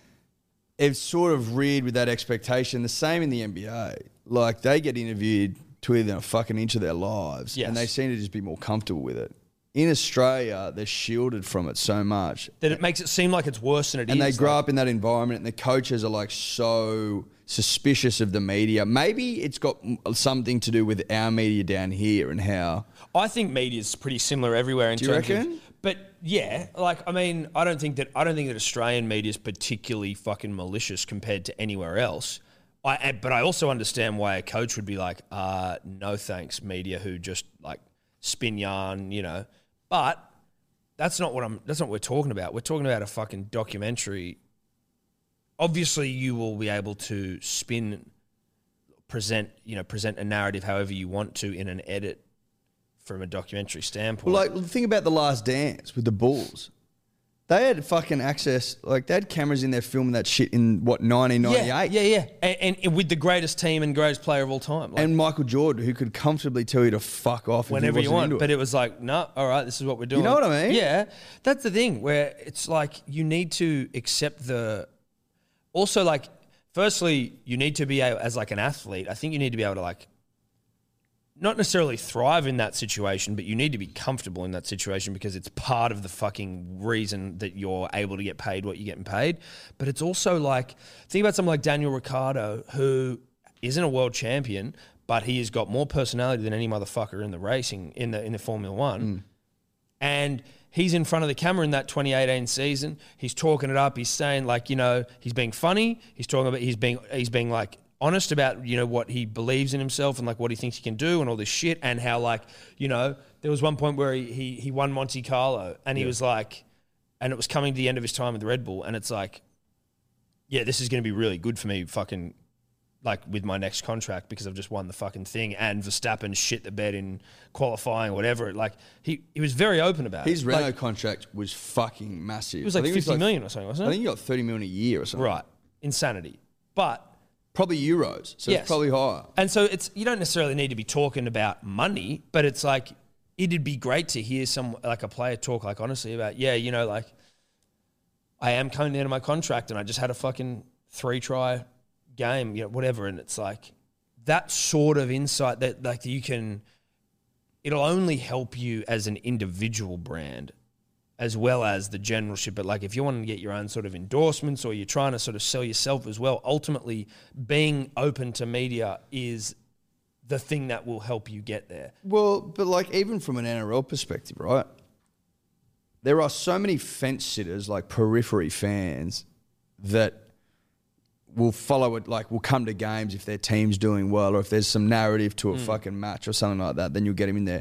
it's sort of reared with that expectation. The same in the N B A. Like, they get interviewed to within a fucking inch of their lives, Yes. and they seem to just be more comfortable with it. In Australia, they're shielded from it so much. That it makes it seem like it's worse than it is. And they grow like- up in that environment, and the coaches are like so suspicious of the media. Maybe it's got m- something to do with our media down here and how. I think media's pretty similar everywhere in Do you terms reckon? of. But yeah, like I mean, I don't think that I don't think that Australian media is particularly fucking malicious compared to anywhere else. I and- but I also understand why a coach would be like, uh, no thanks, media who just like spin yarn, you know. But that's not what I'm. That's not what we're talking about. We're talking about a fucking documentary. Obviously, you will be able to spin, present, you know, present a narrative however you want to in an edit from a documentary standpoint. Well, like, think about The Last Dance with the Bulls. They had fucking access, like, they had cameras in there filming that shit in, what, nineteen ninety-eight? yeah, yeah, yeah. And, and with the greatest team and greatest player of all time. Like, And Michael Jordan, who could comfortably tell you to fuck off whenever if he you wasn't want. into But it. it was like, no, all right, this is what we're doing. know what I mean? Yeah. That's the thing where it's like you need to accept the. Also, like, firstly, you need to be able, as like an athlete, I think you need to be able to like, not necessarily thrive in that situation, but you need to be comfortable in that situation because it's part of the fucking reason that you're able to get paid what you're getting paid. But it's also like, think about someone like Daniel Ricciardo, who isn't a world champion, but he has got more personality than any motherfucker in the racing, in the in the Formula One. And he's in front of the camera in that twenty eighteen season. He's talking it up. He's saying like, you know, he's being funny. He's talking about, he's being, he's being like honest about, you know, what he believes in himself and like what he thinks he can do and all this shit. And how like, you know, there was one point where he, he, he won Monte Carlo and he was like, and it was coming to the end of his time with the Red Bull. And it's like, yeah, this is going to be really good for me fucking like with my next contract because I've just won the fucking thing. And Verstappen shit the bed in qualifying or whatever. Like he, he was very open about His it. Renault Like, contract was fucking massive. it was like I think fifty million or something, wasn't I it? think he got thirty million a year or something. Right. Insanity. But Probably euros, so Yes. it's probably higher. And so it's you don't necessarily need to be talking about money, but it's like it'd be great to hear some like a player talk like honestly about, yeah, you know, like I am coming to the end of my contract and I just had a fucking three try game, you know, whatever. And it's like that sort of insight that like you can it'll only help you as an individual brand as well as the generalship. But like if you want to get your own sort of endorsements or you're trying to sort of sell yourself as well, ultimately being open to media is the thing that will help you get there. Well, but like even from an N R L perspective, right? There are so many fence sitters, like periphery fans, that will follow it, like will come to games if their team's doing well or if there's some narrative to a fucking match or something like that, then you'll get them in there.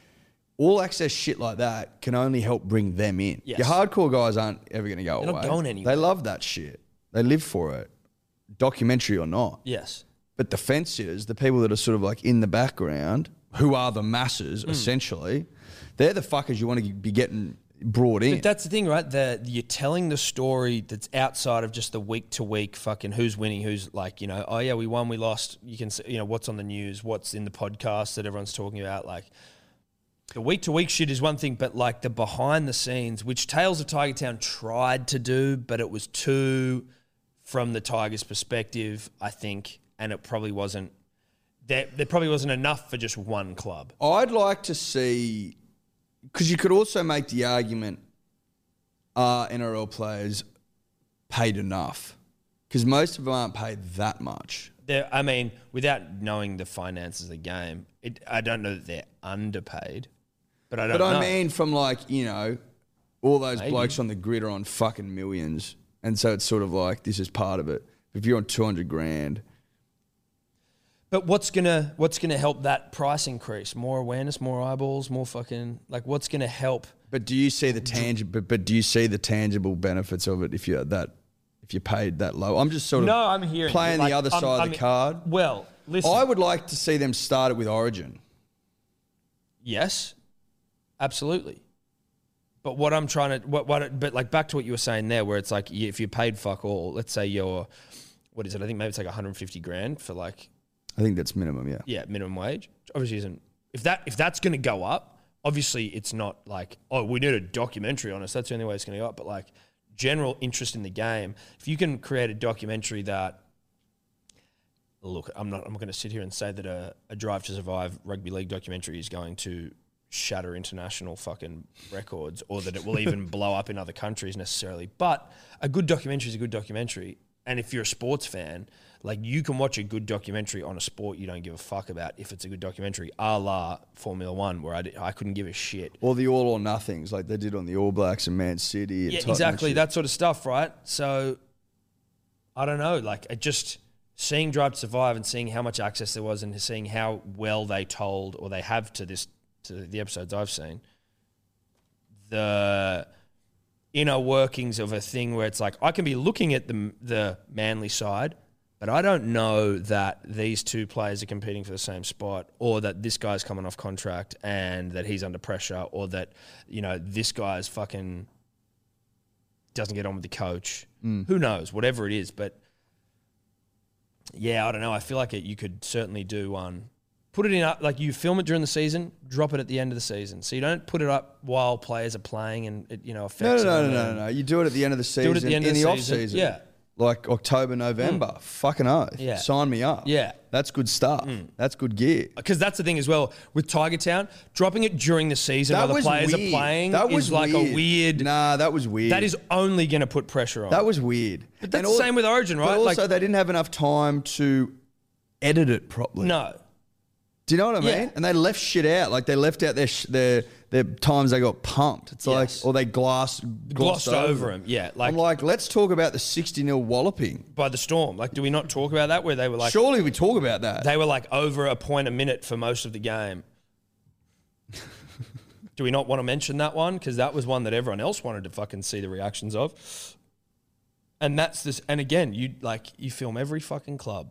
All access shit like that can only help bring them in. Yes. Your hardcore guys aren't ever going to go They're away. not going anywhere. They love that shit. They live for it, documentary or not. Yes. But the fence sitters, the people that are sort of like in the background, who are the masses essentially, they're the fuckers you want to be getting brought in. But that's the thing, right? The, you're telling the story that's outside of just the week to week fucking who's winning, who's like, you know, oh yeah, we won, we lost. You can, see, you know, what's on the news, what's in the podcast that everyone's talking about. Like the week to week shit is one thing, but like the behind the scenes, which Tales of Tiger Town tried to do, but it was too from the Tigers' perspective, I think, and it probably wasn't. There, there probably wasn't enough for just one club. I'd like to see because you could also make the argument, are N R L players paid enough? Because most of them aren't paid that much. They're, I mean, without knowing the finances of the game, it, I don't know that they're underpaid, but I don't But know. I mean, from like, you know, all those Maybe. blokes on the grid are on fucking millions. And so it's sort of like, this is part of it. If you're on two hundred grand. But what's gonna what's gonna help that price increase? More awareness, more eyeballs, more fucking like what's gonna help? But do you see the tangible? But, but do you see the tangible benefits of it if you're that, if you're paid that low? I'm just sort of No, I'm hearing you. playing Like, the other I'm- side I'm- of the card. Well, listen. I would like to see them start it with Origin. Yes, absolutely. But what I'm trying to, what, what, but like back to what you were saying there, where it's like you- if you're paid fuck all, let's say you're, what is it? I think maybe it's like one hundred fifty grand for like, I think that's minimum, yeah. yeah, minimum wage. Which obviously isn't. If that if that's going to go up, obviously it's not like, oh, we need a documentary on us. That's the only way it's going to go up. But like general interest in the game, if you can create a documentary that, look, I'm not, I'm not going to sit here and say that a, a Drive to Survive rugby league documentary is going to shatter international fucking records or that it will even blow up in other countries necessarily. But a good documentary is a good documentary. And if you're a sports fan, like you can watch a good documentary on a sport you don't give a fuck about if it's a good documentary, a la Formula One, where I, did, I couldn't give a shit. Or the all or nothings like they did on the All Blacks and Man City. And Yeah, Tottenham exactly. shit. That sort of stuff, right? So, I don't know. Like, it just seeing Drive to Survive and seeing how much access there was and seeing how well they told or they have to this to the episodes I've seen, the inner workings of a thing where it's like I can be looking at the the Manly side, but I don't know that these two players are competing for the same spot, or that this guy's coming off contract and that he's under pressure, or that, you know, this guy's fucking doesn't get on with the coach. Mm. Who knows? Whatever it is, but yeah, I don't know. I feel like it, you could certainly do one. Put it in up, like you film it during the season, drop it at the end of the season. So you don't put it up while players are playing and it, you know, No, affects no, no, them no, and- no, no. You do it at the end of the season. Do it at the end in of the the off season. season. Yeah. Like October, November. Fucking oath. Yeah. Sign me up. Yeah. That's good stuff. That's good gear. Because that's the thing as well with Tiger Town, dropping it during the season while the players weird. are playing That was is like weird. a weird. Nah, that was weird. That is only going to put pressure on. That was weird. But that's And the al- same with Origin, right? But also, Like- they didn't have enough time to edit it properly. no. Do you know what I mean? Yeah. And they left shit out. Like they left out their sh- their their times they got pumped. It's Yes. like, or they glassed Glossed glossed over over him. Yeah. Like, I'm like, let's talk about the sixty nil walloping. by the Storm. Like, do we not talk about that where they were like, Surely we talk about that. they were like over a point a minute for most of the game? Do we not want to mention that one? Because that was one that everyone else wanted to fucking see the reactions of. And that's this. And again, you like you film every fucking club.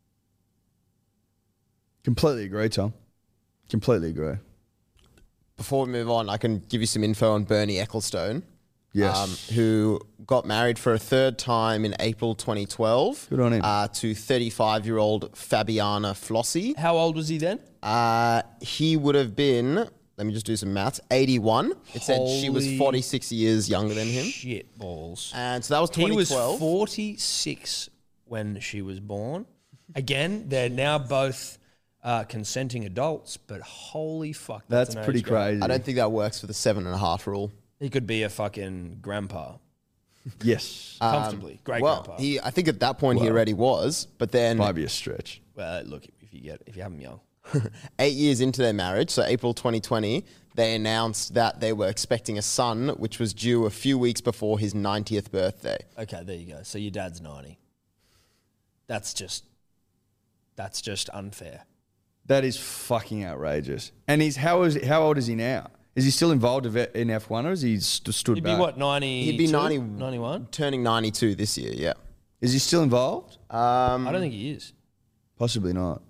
Completely agree, Tom. Completely agree. Before we move on, I can give you some info on Bernie Ecclestone. Yes. Um, who got married for a third time in April twenty twelve. Good on him. Uh, to thirty-five-year-old Fabiana Flossie. How old was he then? Uh, he would have been, let me just do some maths, eighty-one. It said she was Holy forty-six years younger than him. Shit balls. And so that was He twenty was twelve. forty-six when she was born. Again, they're now both uh, consenting adults, but holy fuck, that's, That's an pretty age gap. crazy. I don't think that works for the seven and a half rule. He could be a fucking grandpa Yes. comfortably. Great Well, grandpa. he, I think at that point he Well. already was, but then Might be a stretch. well, look, if you get if you have him young, eight years into their marriage, so April twenty twenty, they announced that they were expecting a son, which was due a few weeks before his ninetieth birthday. okay, there you go. So your dad's ninety. That's just that's just unfair. That is fucking outrageous. And he's how is how old is he now? Is he still involved in F one or is he st- stood He'd back? be what ninety? He'd be ninety, ninety-one. turning ninety-two this year, yeah. Is he still involved? Um, I don't think he is. Possibly not.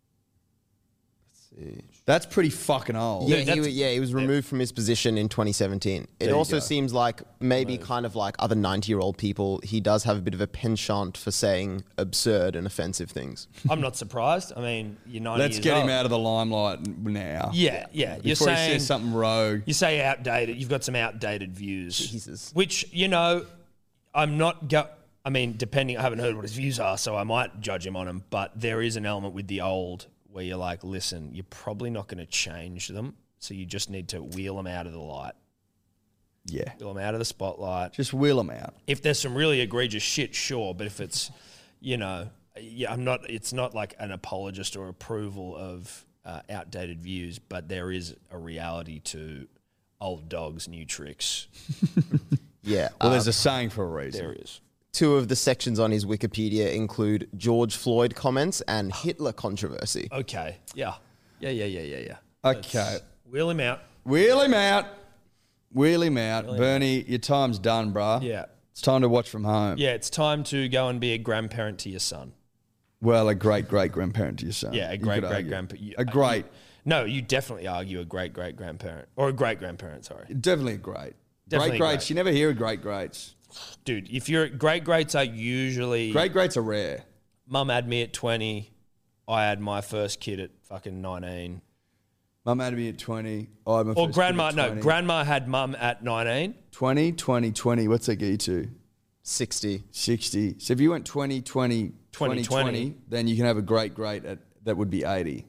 That's pretty fucking old. Yeah, Dude, he, that's- wa- yeah, he was removed from his position in twenty seventeen. It There you also go. seems like maybe kind of like other ninety-year-old people, he does have a bit of a penchant for saying absurd and offensive things. I'm not surprised. I mean, you're ninety. Let's years get him old. out of the limelight now. Yeah, yeah. You're Before he saying says something rogue. You say outdated. You've got some outdated views. Jesus. Which, you know, I'm not. Go- I mean, depending. I haven't heard what his views are, so I might judge him on them. But there is an element with the old where you're like, listen, you're probably not going to change them. So you just need to wheel them out of the light, Yeah. wheel them out of the spotlight. Just wheel them out. If there's some really egregious shit, sure. But if it's, you know, yeah, I'm not. It's not like an apologist or approval of uh, outdated views, but there is a reality to old dogs, new tricks. Yeah. Well, um, there's a saying for a reason. There is. two of the sections on his Wikipedia include George Floyd comments and Hitler controversy. Okay. Yeah. Yeah. Yeah. Yeah. Yeah. Yeah. Okay. Let's wheel him out. Wheel him out. Wheel him out. Bernie, your time's done, bruh. Yeah. It's time to watch from home. Yeah. It's time to go and be a grandparent to your son. Well, a great great grandparent to your son. Yeah. A You great could great argue. grandparent. A great. No, you definitely argue a great great grandparent or a great grandparent. Sorry, Definitely a great. Definitely great greats. great. You never hear of great greats. dude. If you're great greats are usually Great greats are rare. Mum had me at twenty. I had my first kid at fucking nineteen. Mum had me at twenty. I had my Or first grandma, kid at no, twenty. grandma had mum at nineteen. twenty, twenty, twenty. What's that get you to? sixty. sixty. So if you went twenty, twenty, twenty, twenty, twenty. twenty, then you can have a great great at that would be eighty.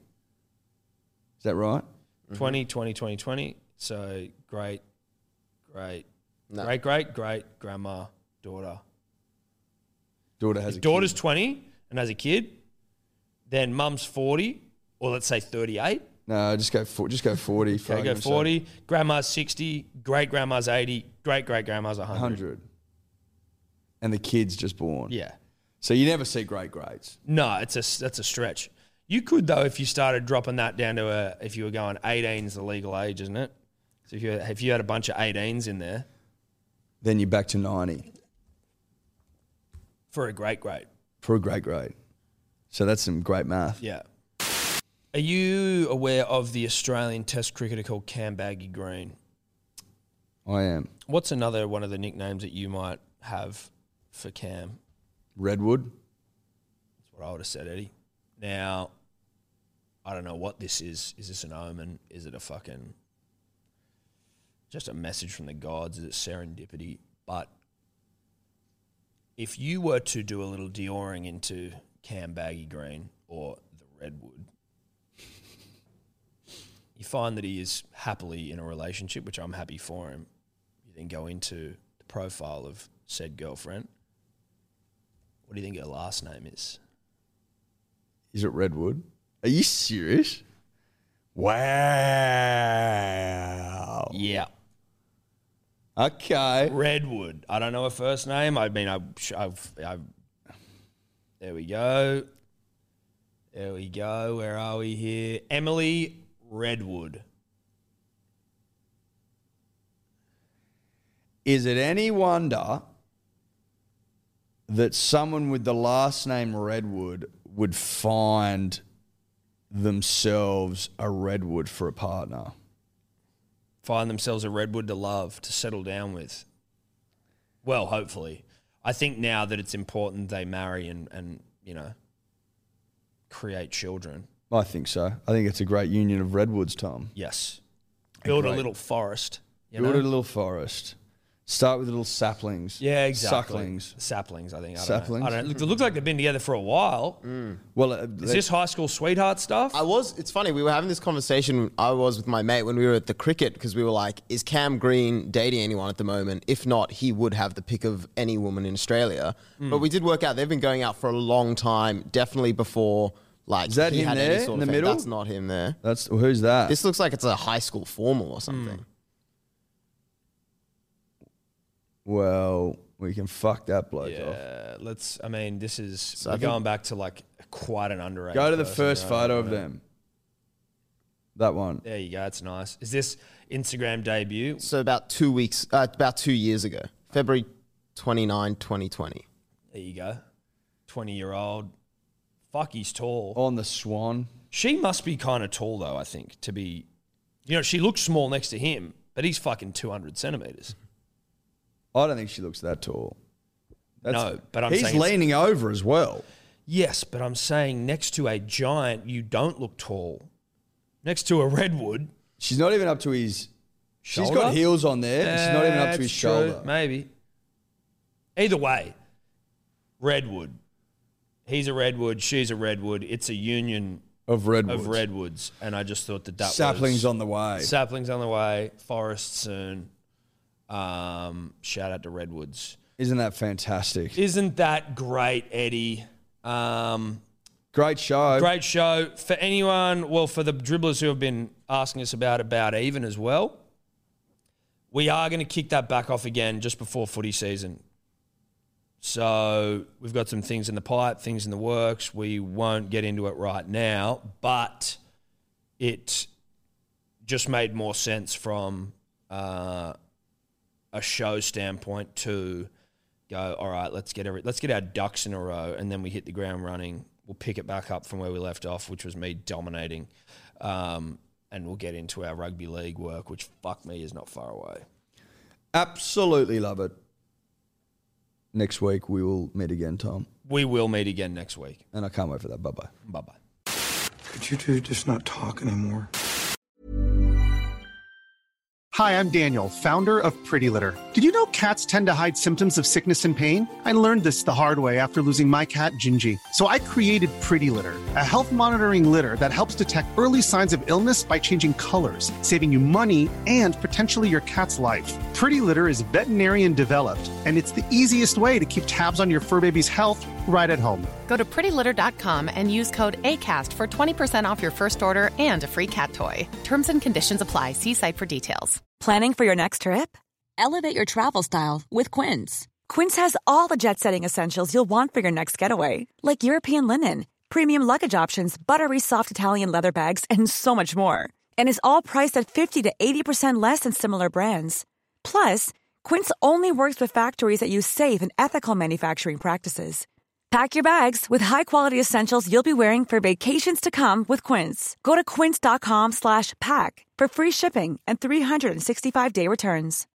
Is that right? twenty, twenty, twenty, twenty. So great, great, No. great, great, great, grandma, daughter. Daughter has If a daughter's kid. twenty and has a kid, then mum's forty, or let's say thirty-eight. No, just go for, just go forty. for Okay, go argument's sake. forty. Grandma's sixty. Great grandma's eighty. Great great grandma's one hundred. one hundred. And the kid's just born. Yeah. So you never see great greats. No, it's a that's a stretch. You could though if you started dropping that down to a if you were going eighteen is the legal age, isn't it? So if you if you had a bunch of eighteens in there Then you're back to ninety for a great great. for a great great. So that's some great math. Yeah. Are you aware of the Australian Test cricketer called Cam Baggy Green? I am. What's another one of the nicknames that you might have for Cam? Redwood. That's what I would have said, Eddie. Now, I don't know what this is. Is this an omen? Is it a fucking just a message from the gods? Is it serendipity? But if you were to do a little Dioring into Cam Baggy Green or the Redwood, you find that he is happily in a relationship, which I'm happy for him. You then go into the profile of said girlfriend. What do you think her last name is? Is it Redwood? Are you serious? Wow. Yeah. Okay. Redwood. I don't know her first name. I mean, I, I've, I've. There we go. There we go. Where are we here? Emily Redwood. Is it any wonder that someone with the last name Redwood would find themselves a Redwood for a partner? Find themselves a Redwood to love, to settle down with. Well, hopefully. I think now that it's important they marry and, and you know, create children. I think so. I think it's a great union of redwoods, Tom. Yes. Build a great- little forest. You Build know? a little forest. Start with little saplings. Yeah, exactly. Sucklings. Saplings, I think. I don't Saplings? Know. I don't know. Look, it looks like they've been together for a while. Well, uh, Is this high school sweetheart stuff? I was. It's funny. We were having this conversation. I was with my mate when we were at the cricket because we were like, "Is Cam Green dating anyone at the moment? If not, he would have the pick of any woman in Australia." Hmm. But we did work out they've been going out for a long time. Definitely before like Is that he him had there any sort in of the fame. middle? That's not him there. that's who's that? This looks like it's a high school formal or something. Well, we can fuck that bloke off. Yeah, let's. I mean, this is So we're I think- going back to like quite an underrated. Go to the person, first right? photo of them. That one. There you go. It's nice. Is this Instagram debut? So about two weeks, uh, about two years ago, February twenty-ninth, twenty twenty. There you go. Twenty year old. Fuck, he's tall. On the swan. She must be kind of tall though. I think to be. You know, she looks small next to him, but he's fucking two hundred centimeters. I don't think she looks that tall. No, but I'm he's saying it's- leaning over as well. Yes, but I'm saying next to a giant, you don't look tall. Next to a redwood, She's not even up to his. She's Shoulder? got heels on there. and she's not even up to That's his true, shoulder. Maybe. Either way, redwood. He's a redwood. She's a redwood. It's a union of redwoods. of redwoods, and I just thought that that Saplings was, on the way. Saplings on the way. Forest soon. Um, shout out to redwoods. Isn't that fantastic? Isn't that great, Eddie? Um, Great show. great show for anyone. Well, for the dribblers who have been asking us about about even as well. We are going to kick that back off again just before footy season. So we've got some things in the pipe, things in the works. We won't get into it right now, but it just made more sense from uh, a show standpoint to go, all right, let's get every, let's get our ducks in a row, and then we hit the ground running. We'll pick it back up from where we left off, which was me dominating. Um, and we'll get into our rugby league work, which, fuck me, is not far away. Absolutely love it. Next week we will meet again, Tom. We will meet again next week. And I can't wait for that. Bye-bye. Bye-bye. Could you two just not talk anymore? Hi, I'm Daniel, founder of Pretty Litter. Did you know cats tend to hide symptoms of sickness and pain? I learned this the hard way after losing my cat, Gingy. So I created Pretty Litter, a health monitoring litter that helps detect early signs of illness by changing colors, saving you money and potentially your cat's life. Pretty Litter is veterinarian developed, and it's the easiest way to keep tabs on your fur baby's health right at home. Go to pretty litter dot com and use code ACAST for twenty percent off your first order and a free cat toy. Terms and conditions apply. See site for details. Planning for your next trip? Elevate your travel style with Quince. Quince has all the jet-setting essentials you'll want for your next getaway, like European linen, premium luggage options, buttery soft Italian leather bags, and so much more. And is all priced at fifty to eighty percent less than similar brands. Plus, Quince only works with factories that use safe and ethical manufacturing practices. Pack your bags with high-quality essentials you'll be wearing for vacations to come with Quince. Go to quince dot com slash pack for free shipping and three sixty-five day returns.